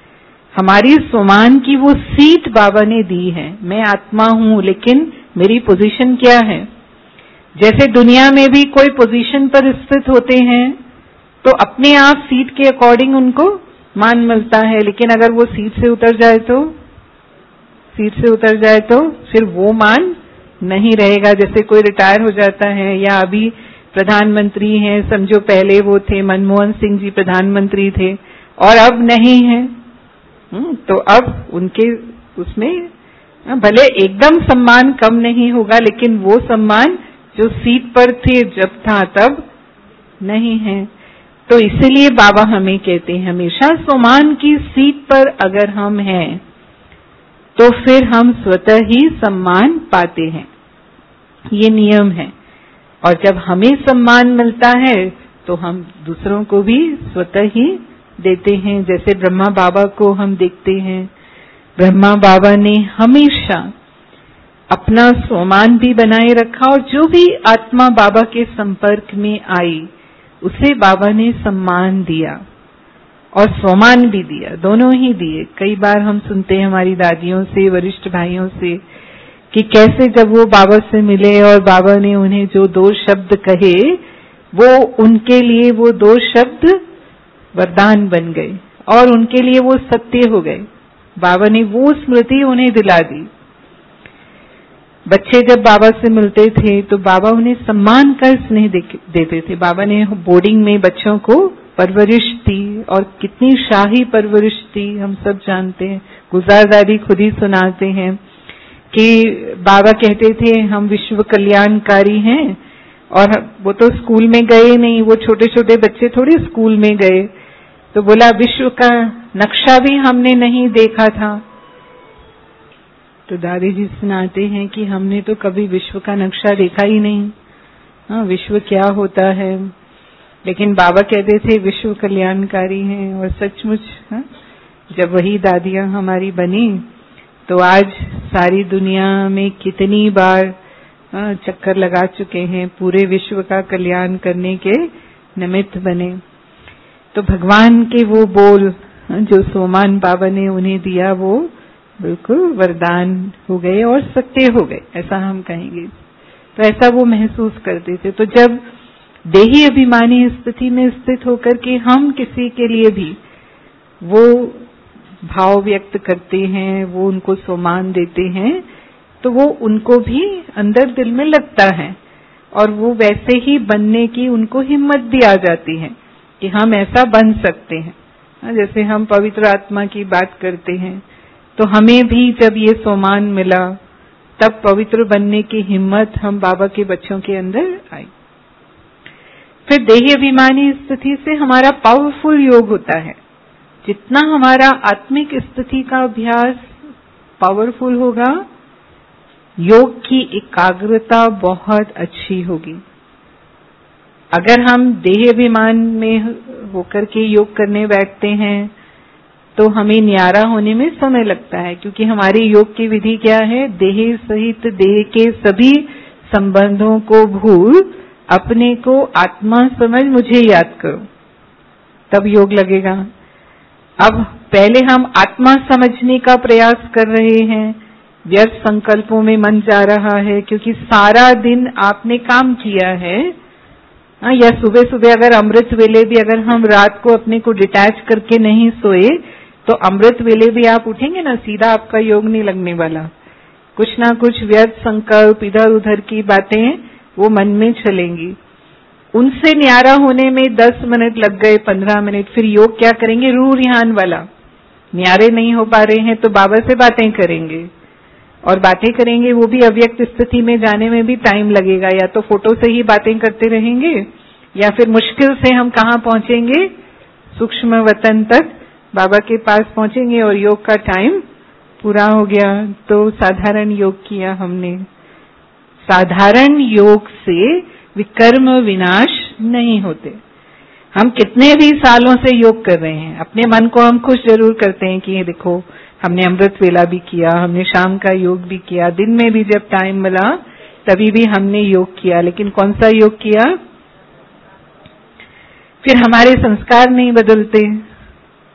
हमारी स्वमान की वो सीट बाबा ने दी है। मैं आत्मा हूं, लेकिन मेरी पोजीशन क्या है? जैसे दुनिया में भी कोई पोजीशन पर स्थित होते हैं तो अपने आप सीट के अकॉर्डिंग उनको मान मिलता है, लेकिन अगर वो सीट से उतर जाए तो सीट से उतर जाए तो फिर वो मान नहीं रहेगा। जैसे कोई रिटायर हो जाता है, या अभी प्रधानमंत्री हैं, समझो पहले वो थे मनमोहन सिंह जी प्रधानमंत्री थे और अब नहीं है, तो अब उनके उसमें भले एकदम सम्मान कम नहीं होगा, लेकिन वो सम्मान जो सीट पर थे जब था तब नहीं है। तो इसलिए बाबा हमें कहते हैं हमेशा स्वमान की सीट पर अगर हम हैं तो फिर हम स्वतः ही सम्मान पाते हैं, ये नियम है। और जब हमें सम्मान मिलता है तो हम दूसरों को भी स्वतः ही देते हैं। जैसे ब्रह्मा बाबा को हम देखते हैं, ब्रह्मा बाबा ने हमेशा अपना स्वमान भी बनाए रखा और जो भी आत्मा बाबा के संपर्क में आई उसे बाबा ने सम्मान दिया और स्वमान भी दिया, दोनों ही दिए। कई बार हम सुनते हैं हमारी दादियों से, वरिष्ठ भाइयों से, कि कैसे जब वो बाबा से मिले और बाबा ने उन्हें जो दो शब्द कहे वो उनके लिए वो दो शब्द वरदान बन गए और उनके लिए वो सत्य हो गए। बाबा ने वो स्मृति उन्हें दिला दी। बच्चे जब बाबा से मिलते थे तो बाबा उन्हें सम्मान का स्नेह देते थे। बाबा ने बोर्डिंग में बच्चों को परवरिश दी और कितनी शाही परवरिश थी, हम सब जानते हैं। गुलजार दादी खुद ही सुनाते हैं कि बाबा कहते थे हम विश्व कल्याणकारी हैं, और वो तो स्कूल में गए नहीं, वो छोटे छोटे बच्चे थोड़ी स्कूल में गए, तो बोला विश्व का नक्शा भी हमने नहीं देखा था। तो दादी जी सुनाते हैं कि हमने तो कभी विश्व का नक्शा देखा ही नहीं, हाँ विश्व क्या होता है, लेकिन बाबा कहते थे विश्व कल्याणकारी हैं। और सचमुच हाँ, जब वही दादियां हमारी बनी तो आज सारी दुनिया में कितनी बार हाँ, चक्कर लगा चुके हैं, पूरे विश्व का कल्याण करने के निमित्त बने। तो भगवान के वो बोल हाँ, जो सोमान बाबा ने उन्हें दिया वो बिल्कुल वरदान हो गए और सत्य हो गए, ऐसा हम कहेंगे। तो ऐसा वो महसूस करते थे। तो जब देही अभिमानी स्थिति में स्थित होकर के हम किसी के लिए भी वो भाव व्यक्त करते हैं, वो उनको सम्मान देते हैं, तो वो उनको भी अंदर दिल में लगता है और वो वैसे ही बनने की उनको हिम्मत भी आ जाती है कि हम ऐसा बन सकते हैं। जैसे हम पवित्र आत्मा की बात करते हैं तो हमें भी जब ये सम्मान मिला तब पवित्र बनने की हिम्मत हम बाबा के बच्चों के अंदर आई। फिर देही अभिमानी स्थिति से हमारा पावरफुल योग होता है। जितना हमारा आत्मिक स्थिति का अभ्यास पावरफुल होगा, योग की एकाग्रता बहुत अच्छी होगी। अगर हम देह अभिमान में होकर के योग करने बैठते हैं तो हमें न्यारा होने में समय लगता है, क्योंकि हमारी योग की विधि क्या है, देह सहित देह के सभी संबंधों को भूल अपने को आत्मा समझ मुझे याद करो, तब योग लगेगा। अब पहले हम आत्मा समझने का प्रयास कर रहे हैं, व्यर्थ संकल्पों में मन जा रहा है, क्योंकि सारा दिन आपने काम किया है। या सुबह सुबह अगर अमृत वेले भी अगर हम रात को अपने को डिटैच करके नहीं सोए तो अमृत वेले भी आप उठेंगे ना, सीधा आपका योग नहीं लगने वाला। कुछ ना कुछ व्यर्थ संकल्प, इधर उधर की बातें वो मन में चलेंगी। उनसे न्यारा होने में दस मिनट लग गए, पंद्रह मिनट, फिर योग क्या करेंगे, रूह रिहान वाला। न्यारे नहीं हो पा रहे हैं तो बाबा से बातें करेंगे, और बातें करेंगे वो भी अव्यक्त स्थिति में जाने में भी टाइम लगेगा। या तो फोटो से ही बातें करते रहेंगे या फिर मुश्किल से हम कहाँ पहुंचेंगे, सूक्ष्म वतन तक बाबा के पास पहुंचेंगे और योग का टाइम पूरा हो गया। तो साधारण योग किया हमने। साधारण योग से विकर्म विनाश नहीं होते। हम कितने भी सालों से योग कर रहे हैं, अपने मन को हम खुश जरूर करते हैं कि ये देखो हमने अमृत वेला भी किया, हमने शाम का योग भी किया, दिन में भी जब टाइम मिला तभी भी हमने योग किया, लेकिन कौन सा योग किया? फिर हमारे संस्कार नहीं बदलते,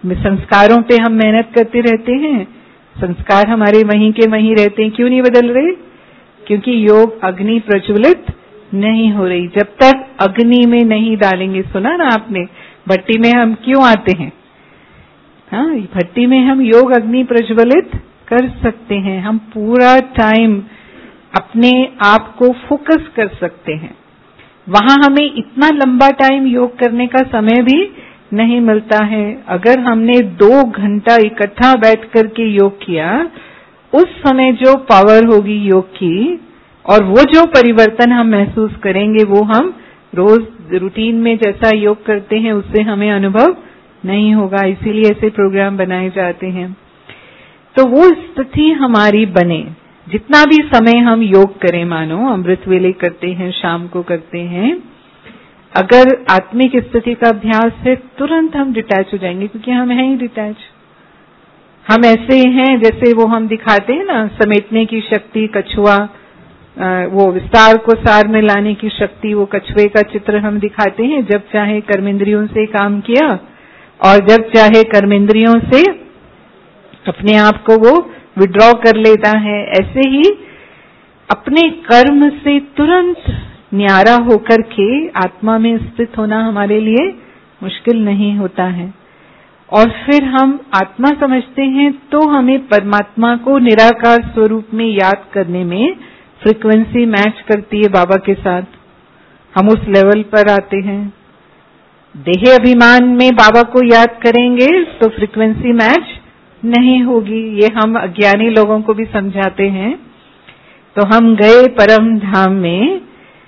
संस्कारों पे हम मेहनत करते रहते हैं, संस्कार हमारे वहीं के वहीं रहते हैं, क्यों नहीं बदल रहे? क्योंकि योग अग्नि प्रज्वलित नहीं हो रही। जब तक अग्नि में नहीं डालेंगे, सुना ना आपने, भट्टी में हम क्यों आते हैं? हाँ, भट्टी में हम योग अग्नि प्रज्वलित कर सकते हैं, हम पूरा टाइम अपने आप को फोकस कर सकते हैं। वहां हमें इतना लंबा टाइम योग करने का समय भी नहीं मिलता है। अगर हमने दो घंटा इकट्ठा बैठ करके योग किया, उस समय जो पावर होगी योग की और वो जो परिवर्तन हम महसूस करेंगे, वो हम रोज रूटीन में जैसा योग करते हैं उससे हमें अनुभव नहीं होगा। इसीलिए ऐसे प्रोग्राम बनाए जाते हैं। तो वो स्थिति हमारी बने, जितना भी समय हम योग करें, मानो अमृत वेले करते हैं, शाम को करते हैं, अगर आत्मिक स्थिति का अभ्यास है, तुरंत हम डिटैच हो जाएंगे, क्योंकि हम हैं ही डिटैच। हम ऐसे हैं जैसे वो हम दिखाते हैं ना, समेटने की शक्ति, कछुआ, वो विस्तार को सार में लाने की शक्ति, वो कछुए का चित्र हम दिखाते हैं। जब चाहे कर्मेंद्रियों से काम किया और जब चाहे कर्मेंद्रियों से अपने आप को वो विड्रॉ कर लेता है। ऐसे ही अपने कर्म से तुरंत न्यारा होकर के आत्मा में स्थित होना हमारे लिए मुश्किल नहीं होता है। और फिर हम आत्मा समझते हैं तो हमें परमात्मा को निराकार स्वरूप में याद करने में फ्रीक्वेंसी मैच करती है बाबा के साथ। हम उस लेवल पर आते हैं। देह अभिमान में बाबा को याद करेंगे तो फ्रीक्वेंसी मैच नहीं होगी। ये हम अज्ञानी लोगों को भी समझाते हैं। तो हम गए परम धाम में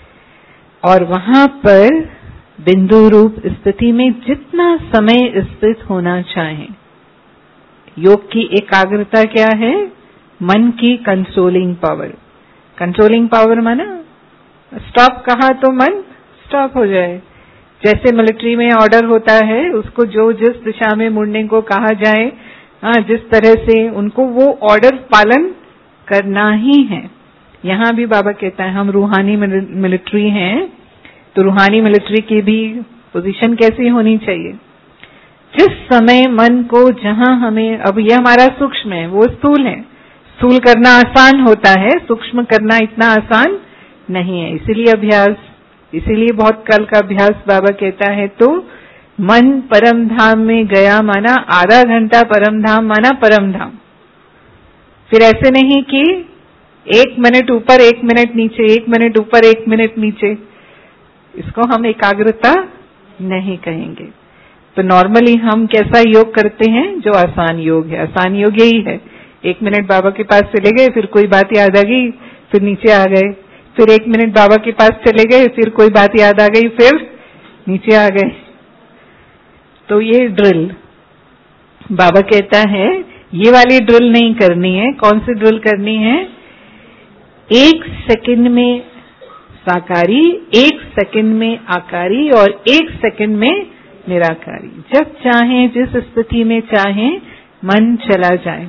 और वहां पर बिंदु रूप स्थिति में जितना समय स्थित होना चाहे। योग की एकाग्रता क्या है? मन की कंट्रोलिंग पावर। कंट्रोलिंग पावर माना स्टॉप कहा तो मन स्टॉप हो जाए। जैसे मिलिट्री में ऑर्डर होता है, उसको जो जिस दिशा में मुड़ने को कहा जाए, हाँ, जिस तरह से उनको वो ऑर्डर पालन करना ही है। यहाँ भी बाबा कहता है हम रूहानी मिलिट्री हैं, तो रूहानी मिलिट्री की भी पोजीशन कैसी होनी चाहिए? जिस समय मन को जहां हमें, अब ये हमारा सूक्ष्म है, वो स्थूल है। स्थूल करना आसान होता है, सूक्ष्म करना इतना आसान नहीं है। इसीलिए अभ्यास, इसीलिए बहुत काल का अभ्यास बाबा कहता है। तो मन परम धाम में गया माना आधा घंटा परम धाम माना परम धाम। फिर ऐसे नहीं कि एक मिनट ऊपर एक मिनट नीचे, एक मिनट ऊपर एक मिनट नीचे, इसको हम एकाग्रता नहीं कहेंगे। तो नॉर्मली हम कैसा योग करते हैं? जो आसान योग है। आसान योग यही है, एक मिनट बाबा के पास चले गए, फिर कोई बात याद आ गई, फिर नीचे आ गए, फिर एक मिनट बाबा के पास चले गए, फिर कोई बात याद आ गई, फिर नीचे आ गए। तो ये ड्रिल बाबा कहता है ये वाली ड्रिल नहीं करनी है। कौन सी ड्रिल करनी है? एक सेकंड में साकारी, एक सेकंड में आकारी और एक सेकंड में निराकारी। जब चाहे, जिस स्थिति में चाहे, मन चला जाए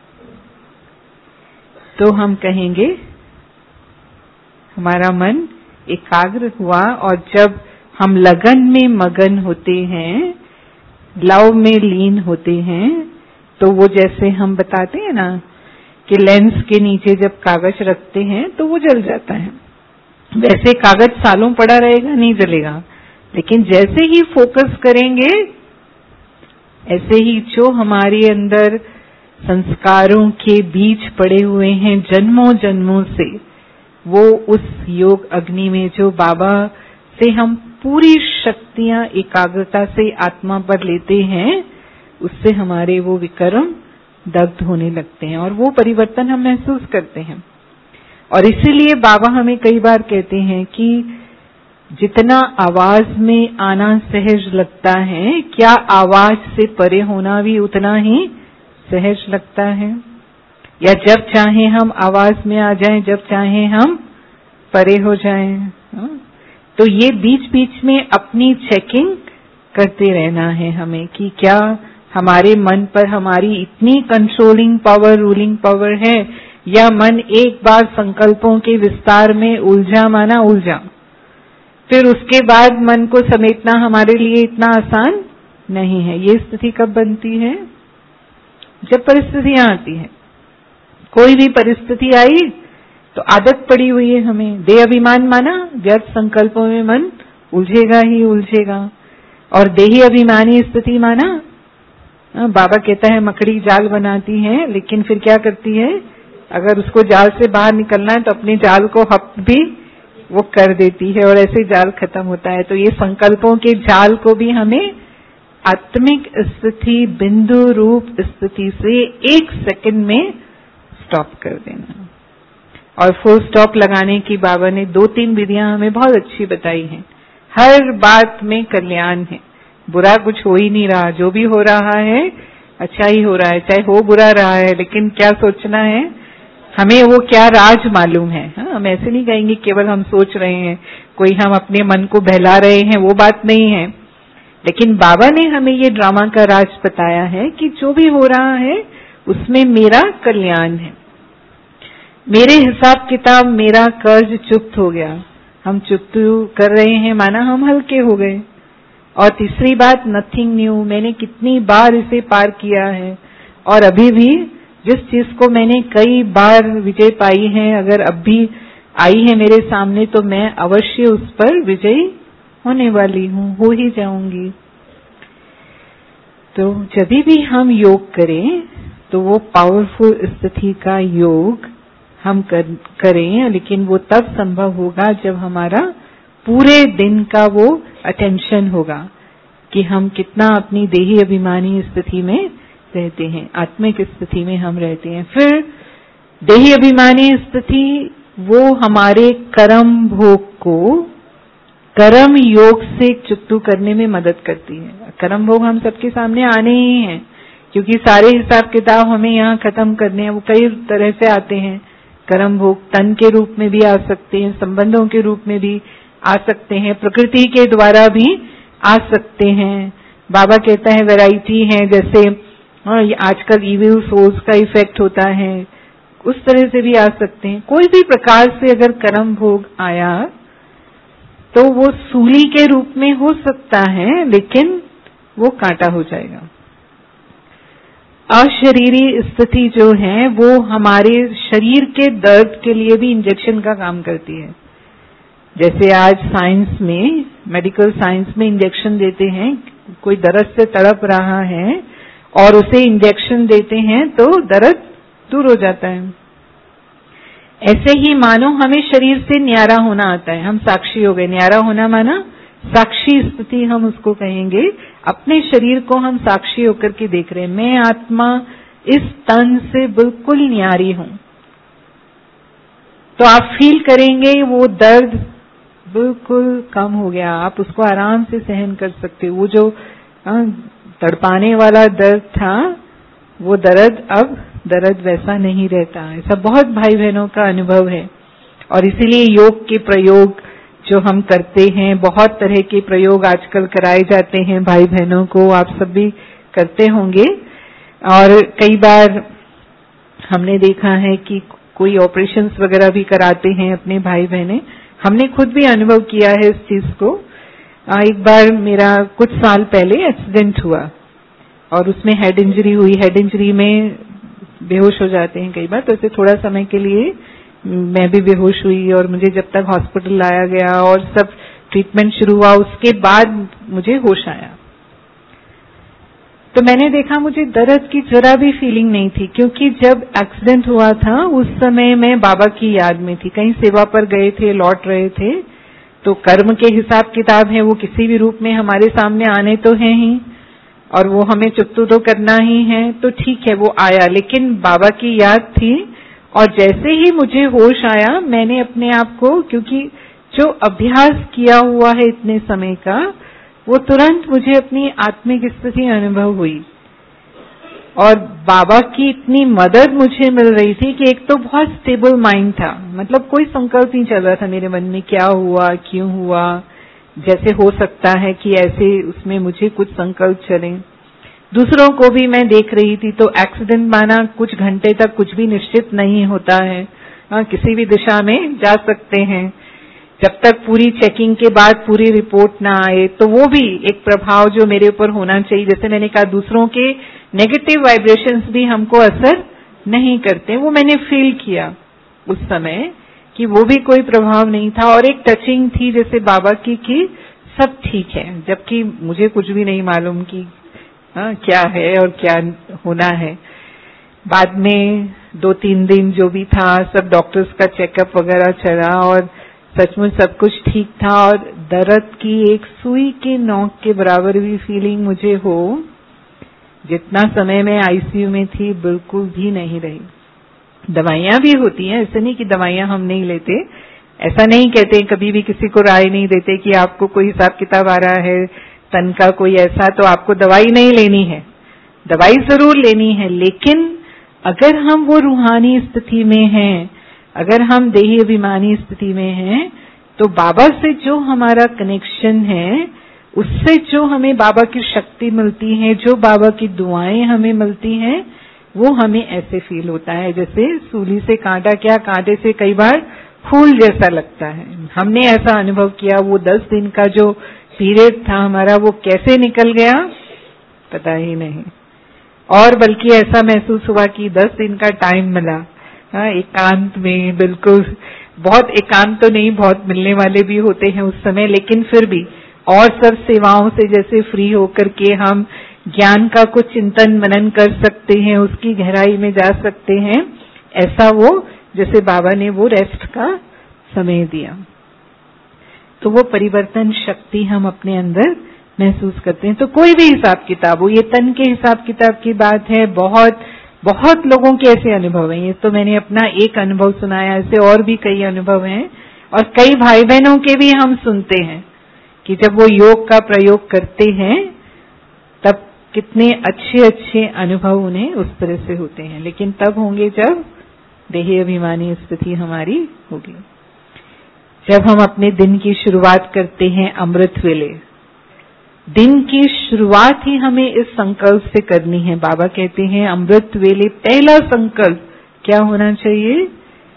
तो हम कहेंगे हमारा मन एकाग्र हुआ। और जब हम लगन में मगन होते हैं, लव में लीन होते हैं, तो वो जैसे हम बताते हैं ना कि लेंस के नीचे जब कागज रखते हैं तो वो जल जाता है। वैसे कागज सालों पड़ा रहेगा, नहीं जलेगा। लेकिन जैसे ही फोकस करेंगे, ऐसे ही जो हमारे अंदर संस्कारों के बीज पड़े हुए हैं जन्मों जन्मों से, वो उस योग अग्नि में जो बाबा से हम पूरी शक्तियां एकाग्रता से आत्मा पर लेते हैं, उससे हमारे वो विक्रम दग्ध होने लगते हैं और वो परिवर्तन हम महसूस करते हैं। और इसीलिए बाबा हमें कई बार कहते हैं कि जितना आवाज में आना सहज लगता है, क्या आवाज से परे होना भी उतना ही सहज लगता है? या जब चाहे हम आवाज में आ जाएं, जब चाहे हम परे हो जाएं। तो ये बीच बीच में अपनी चेकिंग करते रहना है हमें कि क्या हमारे मन पर हमारी इतनी कंट्रोलिंग पावर, रूलिंग पावर है, या मन एक बार संकल्पों के विस्तार में उलझा माना उलझा, फिर उसके बाद मन को समेटना हमारे लिए इतना आसान नहीं है। ये स्थिति कब बनती है? जब परिस्थितियां आती हैं। कोई भी परिस्थिति आई तो आदत पड़ी हुई है हमें, देह अभिमान माना, व्यर्थ संकल्पों में मन उलझेगा ही उलझेगा। और देही अभिमानी स्थिति माना, बाबा कहता है मकड़ी जाल बनाती है, लेकिन फिर क्या करती है? अगर उसको जाल से बाहर निकलना है तो अपने जाल को हप भी वो कर देती है और ऐसे जाल खत्म होता है। तो ये संकल्पों के जाल को भी हमें आत्मिक स्थिति, बिंदु रूप स्थिति से एक सेकंड में स्टॉप कर देना। और फुल स्टॉप लगाने की बाबा ने दो तीन विधियां हमें बहुत अच्छी बताई हैं। हर बात में कल्याण है, बुरा कुछ हो ही नहीं रहा, जो भी हो रहा है अच्छा ही हो रहा है, चाहे हो बुरा रहा है, लेकिन क्या सोचना है हमें, वो क्या राज मालूम है। हाँ, हम ऐसे नहीं कहेंगे केवल हम सोच रहे हैं, कोई हम अपने मन को बहला रहे हैं, वो बात नहीं है। लेकिन बाबा ने हमें ये ड्रामा का राज बताया है कि जो भी हो रहा है उसमें मेरा कल्याण है। मेरे हिसाब किताब, मेरा कर्ज चुप्त हो गया, हम चुप्त कर रहे हैं माना हम हल्के हो गए। और तीसरी बात, नथिंग न्यू, मैंने कितनी बार इसे पार किया है और अभी भी जिस चीज को मैंने कई बार विजय पाई है, अगर अब भी आई है मेरे सामने तो मैं अवश्य उस पर विजयी होने वाली हूँ, हो ही जाऊंगी। तो जब भी हम योग करें तो वो पावरफुल स्थिति का योग हम कर, करें, लेकिन वो तब संभव होगा जब हमारा पूरे दिन का वो अटेंशन होगा कि हम कितना अपनी देही अभिमानी स्थिति में रहते हैं, आत्मिक स्थिति में हम रहते हैं। फिर देही अभिमानी स्थिति वो हमारे कर्म भोग को कर्म योग से चुक्तू करने में मदद करती है। कर्म भोग हम सबके सामने आने ही हैं, क्योंकि सारे हिसाब किताब हमें यहाँ खत्म करने हैं। वो कई तरह से आते हैं। कर्म भोग तन के रूप में भी आ सकते हैं, संबंधों के रूप में भी आ सकते हैं, प्रकृति के द्वारा भी आ सकते हैं। बाबा कहता है वैरायटी है, जैसे हाँ, आजकल इविल सोल्स का इफेक्ट होता है, उस तरह से भी आ सकते हैं। कोई भी प्रकार से अगर कर्म भोग आया तो वो सूली के रूप में हो सकता है, लेकिन वो कांटा हो जाएगा। अशरीरी स्थिति जो है वो हमारे शरीर के दर्द के लिए भी इंजेक्शन का काम करती है। जैसे आज साइंस में, मेडिकल साइंस में इंजेक्शन देते हैं, कोई दर्द से तड़प रहा है और उसे इंजेक्शन देते हैं तो दर्द दूर हो जाता है। ऐसे ही मानो हमें शरीर से न्यारा होना आता है, हम साक्षी हो गए। न्यारा होना माना साक्षी स्थिति हम उसको कहेंगे। अपने शरीर को हम साक्षी होकर के देख रहे हैं, मैं आत्मा इस तन से बिल्कुल न्यारी हूं। तो आप फील करेंगे वो दर्द बिल्कुल कम हो गया, आप उसको आराम से सहन कर सकते हो। वो जो तड़पाने वाला दर्द था वो दर्द अब दर्द वैसा नहीं रहता। ऐसा बहुत भाई बहनों का अनुभव है। और इसीलिए योग के प्रयोग जो हम करते हैं, बहुत तरह के प्रयोग आजकल कराए जाते हैं भाई बहनों को, आप सब भी करते होंगे। और कई बार हमने देखा है कि कोई ऑपरेशंस वगैरह भी कराते हैं अपने भाई बहने। हमने खुद भी अनुभव किया है इस चीज को। एक बार मेरा कुछ साल पहले एक्सीडेंट हुआ और उसमें हेड इंजरी हुई। हेड इंजरी में बेहोश हो जाते हैं कई बार, तो ऐसे थोड़ा समय के लिए मैं भी बेहोश हुई और मुझे जब तक हॉस्पिटल लाया गया और सब ट्रीटमेंट शुरू हुआ, उसके बाद मुझे होश आया। तो मैंने देखा मुझे दर्द की जरा भी फीलिंग नहीं थी, क्योंकि जब एक्सीडेंट हुआ था उस समय मैं बाबा की याद में थी, कहीं सेवा पर गए थे, लौट रहे थे। तो कर्म के हिसाब किताब है वो किसी भी रूप में हमारे सामने आने तो हैं ही, और वो हमें चुप्तू तो करना ही है। तो ठीक है वो आया, लेकिन बाबा की याद थी। और जैसे ही मुझे होश आया, मैंने अपने आप को, क्योंकि जो अभ्यास किया हुआ है इतने समय का, वो तुरंत मुझे अपनी आत्मिक स्थिति अनुभव हुई। और बाबा की इतनी मदद मुझे मिल रही थी कि एक तो बहुत स्टेबल माइंड था, मतलब कोई संकल्प नहीं चल रहा था मेरे मन में क्या हुआ, क्यों हुआ, जैसे हो सकता है कि ऐसे उसमें मुझे कुछ संकल्प चले। दूसरों को भी मैं देख रही थी। तो एक्सीडेंट माना कुछ घंटे तक कुछ भी निश्चित नहीं होता है, हाँ, किसी भी दिशा में जा सकते हैं। जब तक पूरी चेकिंग के बाद पूरी रिपोर्ट ना आए, तो वो भी एक प्रभाव जो मेरे ऊपर होना चाहिए। जैसे मैंने कहा, दूसरों के नेगेटिव वाइब्रेशंस भी हमको असर नहीं करते, वो मैंने फील किया उस समय कि वो भी कोई प्रभाव नहीं था। और एक टचिंग थी जैसे बाबा की कि सब ठीक है, जबकि मुझे कुछ भी नहीं मालूम कि हाँ क्या है और क्या होना है। बाद में दो तीन दिन जो भी था, सब डॉक्टर्स का चेकअप वगैरह चला और सचमुच सब कुछ ठीक था। और दर्द की एक सुई के नोक के बराबर भी फीलिंग मुझे हो, जितना समय मैं आईसीयू में थी बिल्कुल भी नहीं रही। दवाइयां भी होती हैं, ऐसे नहीं कि दवाइयां हम नहीं लेते, ऐसा नहीं कहते, कभी भी किसी को राय नहीं देते कि आपको कोई हिसाब किताब आ रहा है तन का कोई ऐसा, तो आपको दवाई नहीं लेनी है। दवाई जरूर लेनी है, लेकिन अगर हम वो रूहानी स्थिति में हैं, अगर हम देही अभिमानी स्थिति में हैं, तो बाबा से जो हमारा कनेक्शन है, उससे जो हमें बाबा की शक्ति मिलती है, जो बाबा की दुआएं हमें मिलती हैं, वो हमें ऐसे फील होता है जैसे सूली से कांटा, क्या कांटे से कई बार फूल जैसा लगता है। हमने ऐसा अनुभव किया। वो दस दिन का जो पीरियड था हमारा, वो कैसे निकल गया पता ही नहीं। और बल्कि ऐसा महसूस हुआ कि दस दिन का टाइम मिला, हाँ, एकांत में, बिल्कुल। बहुत एकांत तो नहीं, बहुत मिलने वाले भी होते हैं उस समय, लेकिन फिर भी और सब सेवाओं से जैसे फ्री होकर के हम ज्ञान का कुछ चिंतन मनन कर सकते हैं, उसकी गहराई में जा सकते हैं, ऐसा वो जैसे बाबा ने वो रेस्ट का समय दिया। तो वो परिवर्तन शक्ति हम अपने अंदर महसूस करते हैं। तो कोई भी हिसाब किताब हो, ये तन के हिसाब किताब की बात है, बहुत बहुत लोगों के ऐसे अनुभव हैं। ये तो मैंने अपना एक अनुभव सुनाया, ऐसे और भी कई अनुभव हैं, और कई भाई बहनों के भी हम सुनते हैं कि जब वो योग का प्रयोग करते हैं तब कितने अच्छे अच्छे अनुभव उन्हें उस तरह से होते हैं। लेकिन तब होंगे जब देही अभिमानी स्थिति हमारी होगी, जब हम अपने दिन की शुरुआत करते हैं अमृत वेले। दिन की शुरुआत ही हमें इस संकल्प से करनी है। बाबा कहते हैं अमृत वेले पहला संकल्प क्या होना चाहिए?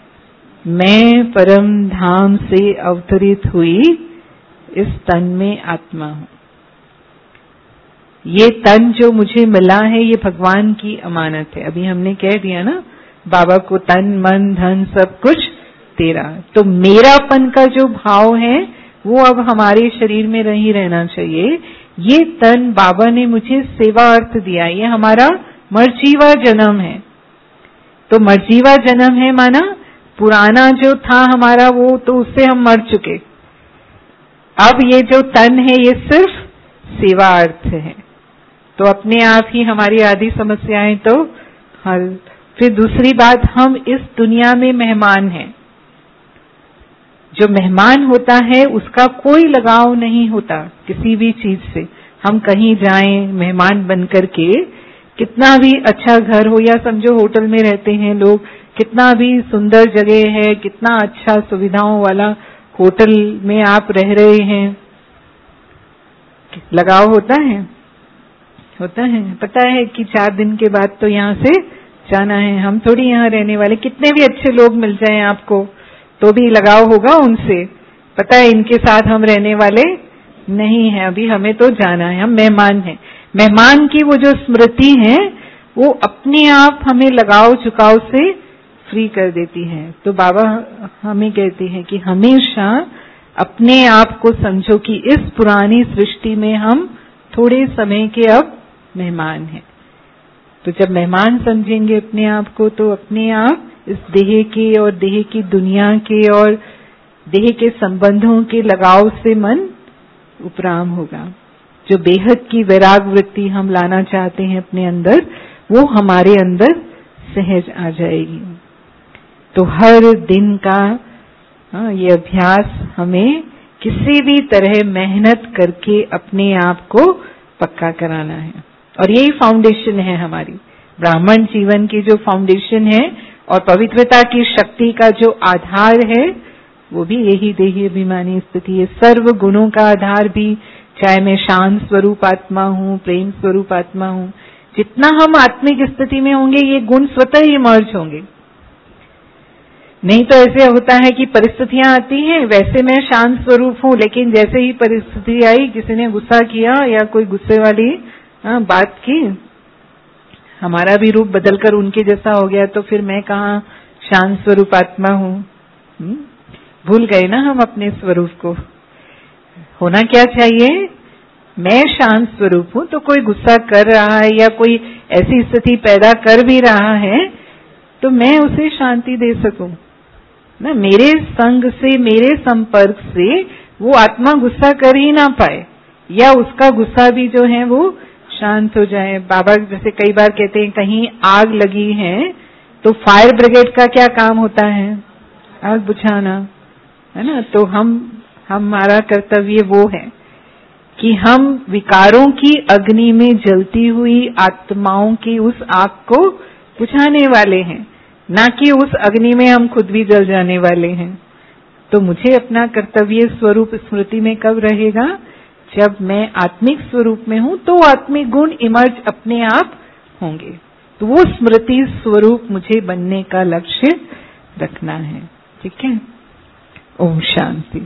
मैं परम धाम से अवतरित हुई इस तन में आत्मा हूं। ये तन जो मुझे मिला है ये भगवान की अमानत है। अभी हमने कह दिया ना बाबा को, तन मन धन सब कुछ तेरा। तो मेरापन का जो भाव है वो अब हमारे शरीर में नहीं रहना चाहिए। ये तन बाबा ने मुझे सेवा अर्थ दिया, ये हमारा मर्जीवा जन्म है। तो मर्जीवा जन्म है माना पुराना जो था हमारा वो तो उससे हम मर चुके। अब ये जो तन है ये सिर्फ सेवा अर्थ है। तो अपने आप ही हमारी आधी समस्याएं तो हल। फिर दूसरी बात, हम इस दुनिया में मेहमान हैं। जो मेहमान होता है उसका कोई लगाव नहीं होता किसी भी चीज से। हम कहीं जाएं मेहमान बनकर के, कितना भी अच्छा घर हो या समझो होटल में रहते हैं लोग, कितना भी सुंदर जगह है, कितना अच्छा सुविधाओं वाला होटल में आप रह रहे हैं, लगाव होता है होता है पता है कि चार दिन के बाद तो यहाँ से जाना है, हम थोड़ी यहाँ रहने वाले। कितने भी अच्छे लोग मिल जाएं आपको तो भी लगाव होगा उनसे, पता है इनके साथ हम रहने वाले नहीं है, अभी हमें तो जाना है, हम मेहमान हैं। मेहमान की वो जो स्मृति है वो अपने आप हमें लगाव झुकाव से फ्री कर देती है। तो बाबा हमें कहते हैं कि हमेशा अपने आप को समझो कि इस पुरानी सृष्टि में हम थोड़े समय के अब मेहमान हैं। तो जब मेहमान समझेंगे अपने आप को तो अपने आप इस देह के और देह की दुनिया के और देह के संबंधों के लगाव से मन उपराम होगा। जो बेहद की वैराग वृत्ति हम लाना चाहते हैं अपने अंदर वो हमारे अंदर सहज आ जाएगी। तो हर दिन का हाँ, ये अभ्यास हमें किसी भी तरह मेहनत करके अपने आप को पक्का कराना है। और यही फाउंडेशन है हमारी ब्राह्मण जीवन की जो फाउंडेशन है और पवित्रता की शक्ति का जो आधार है वो भी यही देही अभिमानी स्थिति है। सर्व गुणों का आधार भी, चाहे मैं शांत स्वरूप आत्मा हूँ, प्रेम स्वरूप आत्मा हूँ, जितना हम आत्मिक स्थिति में होंगे ये गुण स्वतः ही मर्ज होंगे। नहीं तो ऐसे होता है कि परिस्थितियां आती हैं, वैसे मैं शांत स्वरूप हूं, लेकिन जैसे ही परिस्थिति आई, किसी ने गुस्सा किया या कोई गुस्से वाली हाँ, बात की, हमारा भी रूप बदलकर उनके जैसा हो गया, तो फिर मैं कहाँ शांत स्वरूप आत्मा हूं? भूल गए ना हम अपने स्वरूप को। होना क्या चाहिए? मैं शांत स्वरूप हूं, तो कोई गुस्सा कर रहा है या कोई ऐसी स्थिति पैदा कर भी रहा है, तो मैं उसे शांति दे सकूं ना। मेरे संग से, मेरे संपर्क से वो आत्मा गुस्सा कर ही ना पाए, या उसका गुस्सा भी जो है वो शांत हो जाए। बाबा जैसे कई बार कहते हैं कहीं आग लगी है तो फायर ब्रिगेड का क्या काम होता है? आग बुझाना, है ना। तो हम हमारा कर्तव्य वो है कि हम विकारों की अग्नि में जलती हुई आत्माओं की उस आग को बुझाने वाले हैं, ना कि उस अग्नि में हम खुद भी जल जाने वाले हैं। तो मुझे अपना कर्तव्य स्वरूप स्मृति में कब रहेगा? जब मैं आत्मिक स्वरूप में हूं, तो आत्मिक गुण इमर्ज अपने आप होंगे। तो वो स्मृति स्वरूप मुझे बनने का लक्ष्य रखना है। ठीक है। ओम शांति।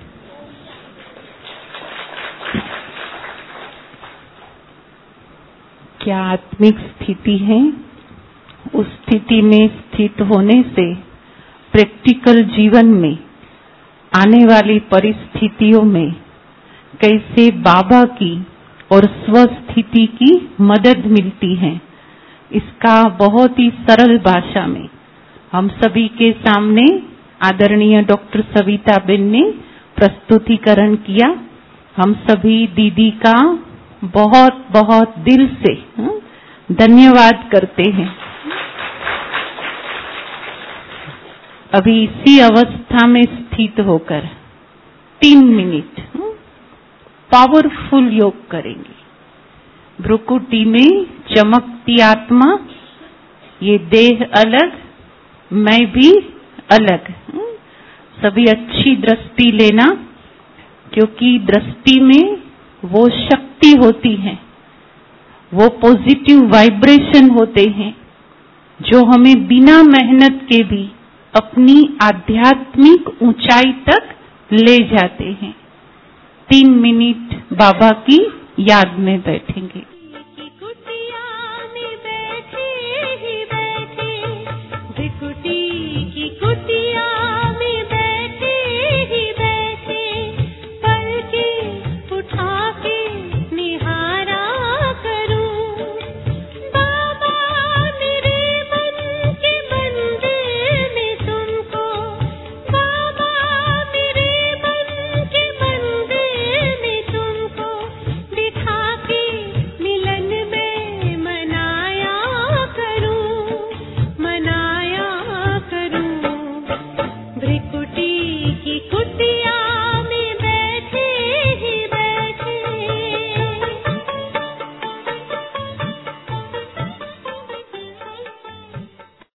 क्या आत्मिक स्थिति है? उस स्थिति में स्थित होने से प्रैक्टिकल जीवन में आने वाली परिस्थितियों में कैसे बाबा की और स्वस्थिति की मदद मिलती है, इसका बहुत ही सरल भाषा में हम सभी के सामने आदरणीय डॉक्टर सविता बेन ने प्रस्तुतिकरण किया। हम सभी दीदी का बहुत बहुत दिल से धन्यवाद करते हैं। अभी इसी अवस्था में स्थित होकर तीन मिनट पावरफुल योग करेंगे। भ्रुकुटी में चमकती आत्मा, ये देह अलग, मैं भी अलग। सभी अच्छी दृष्टि लेना, क्योंकि दृष्टि में वो शक्ति होती है, वो पॉजिटिव वाइब्रेशन होते हैं जो हमें बिना मेहनत के भी अपनी आध्यात्मिक ऊंचाई तक ले जाते हैं। तीन मिनट बाबा की याद में बैठेंगे।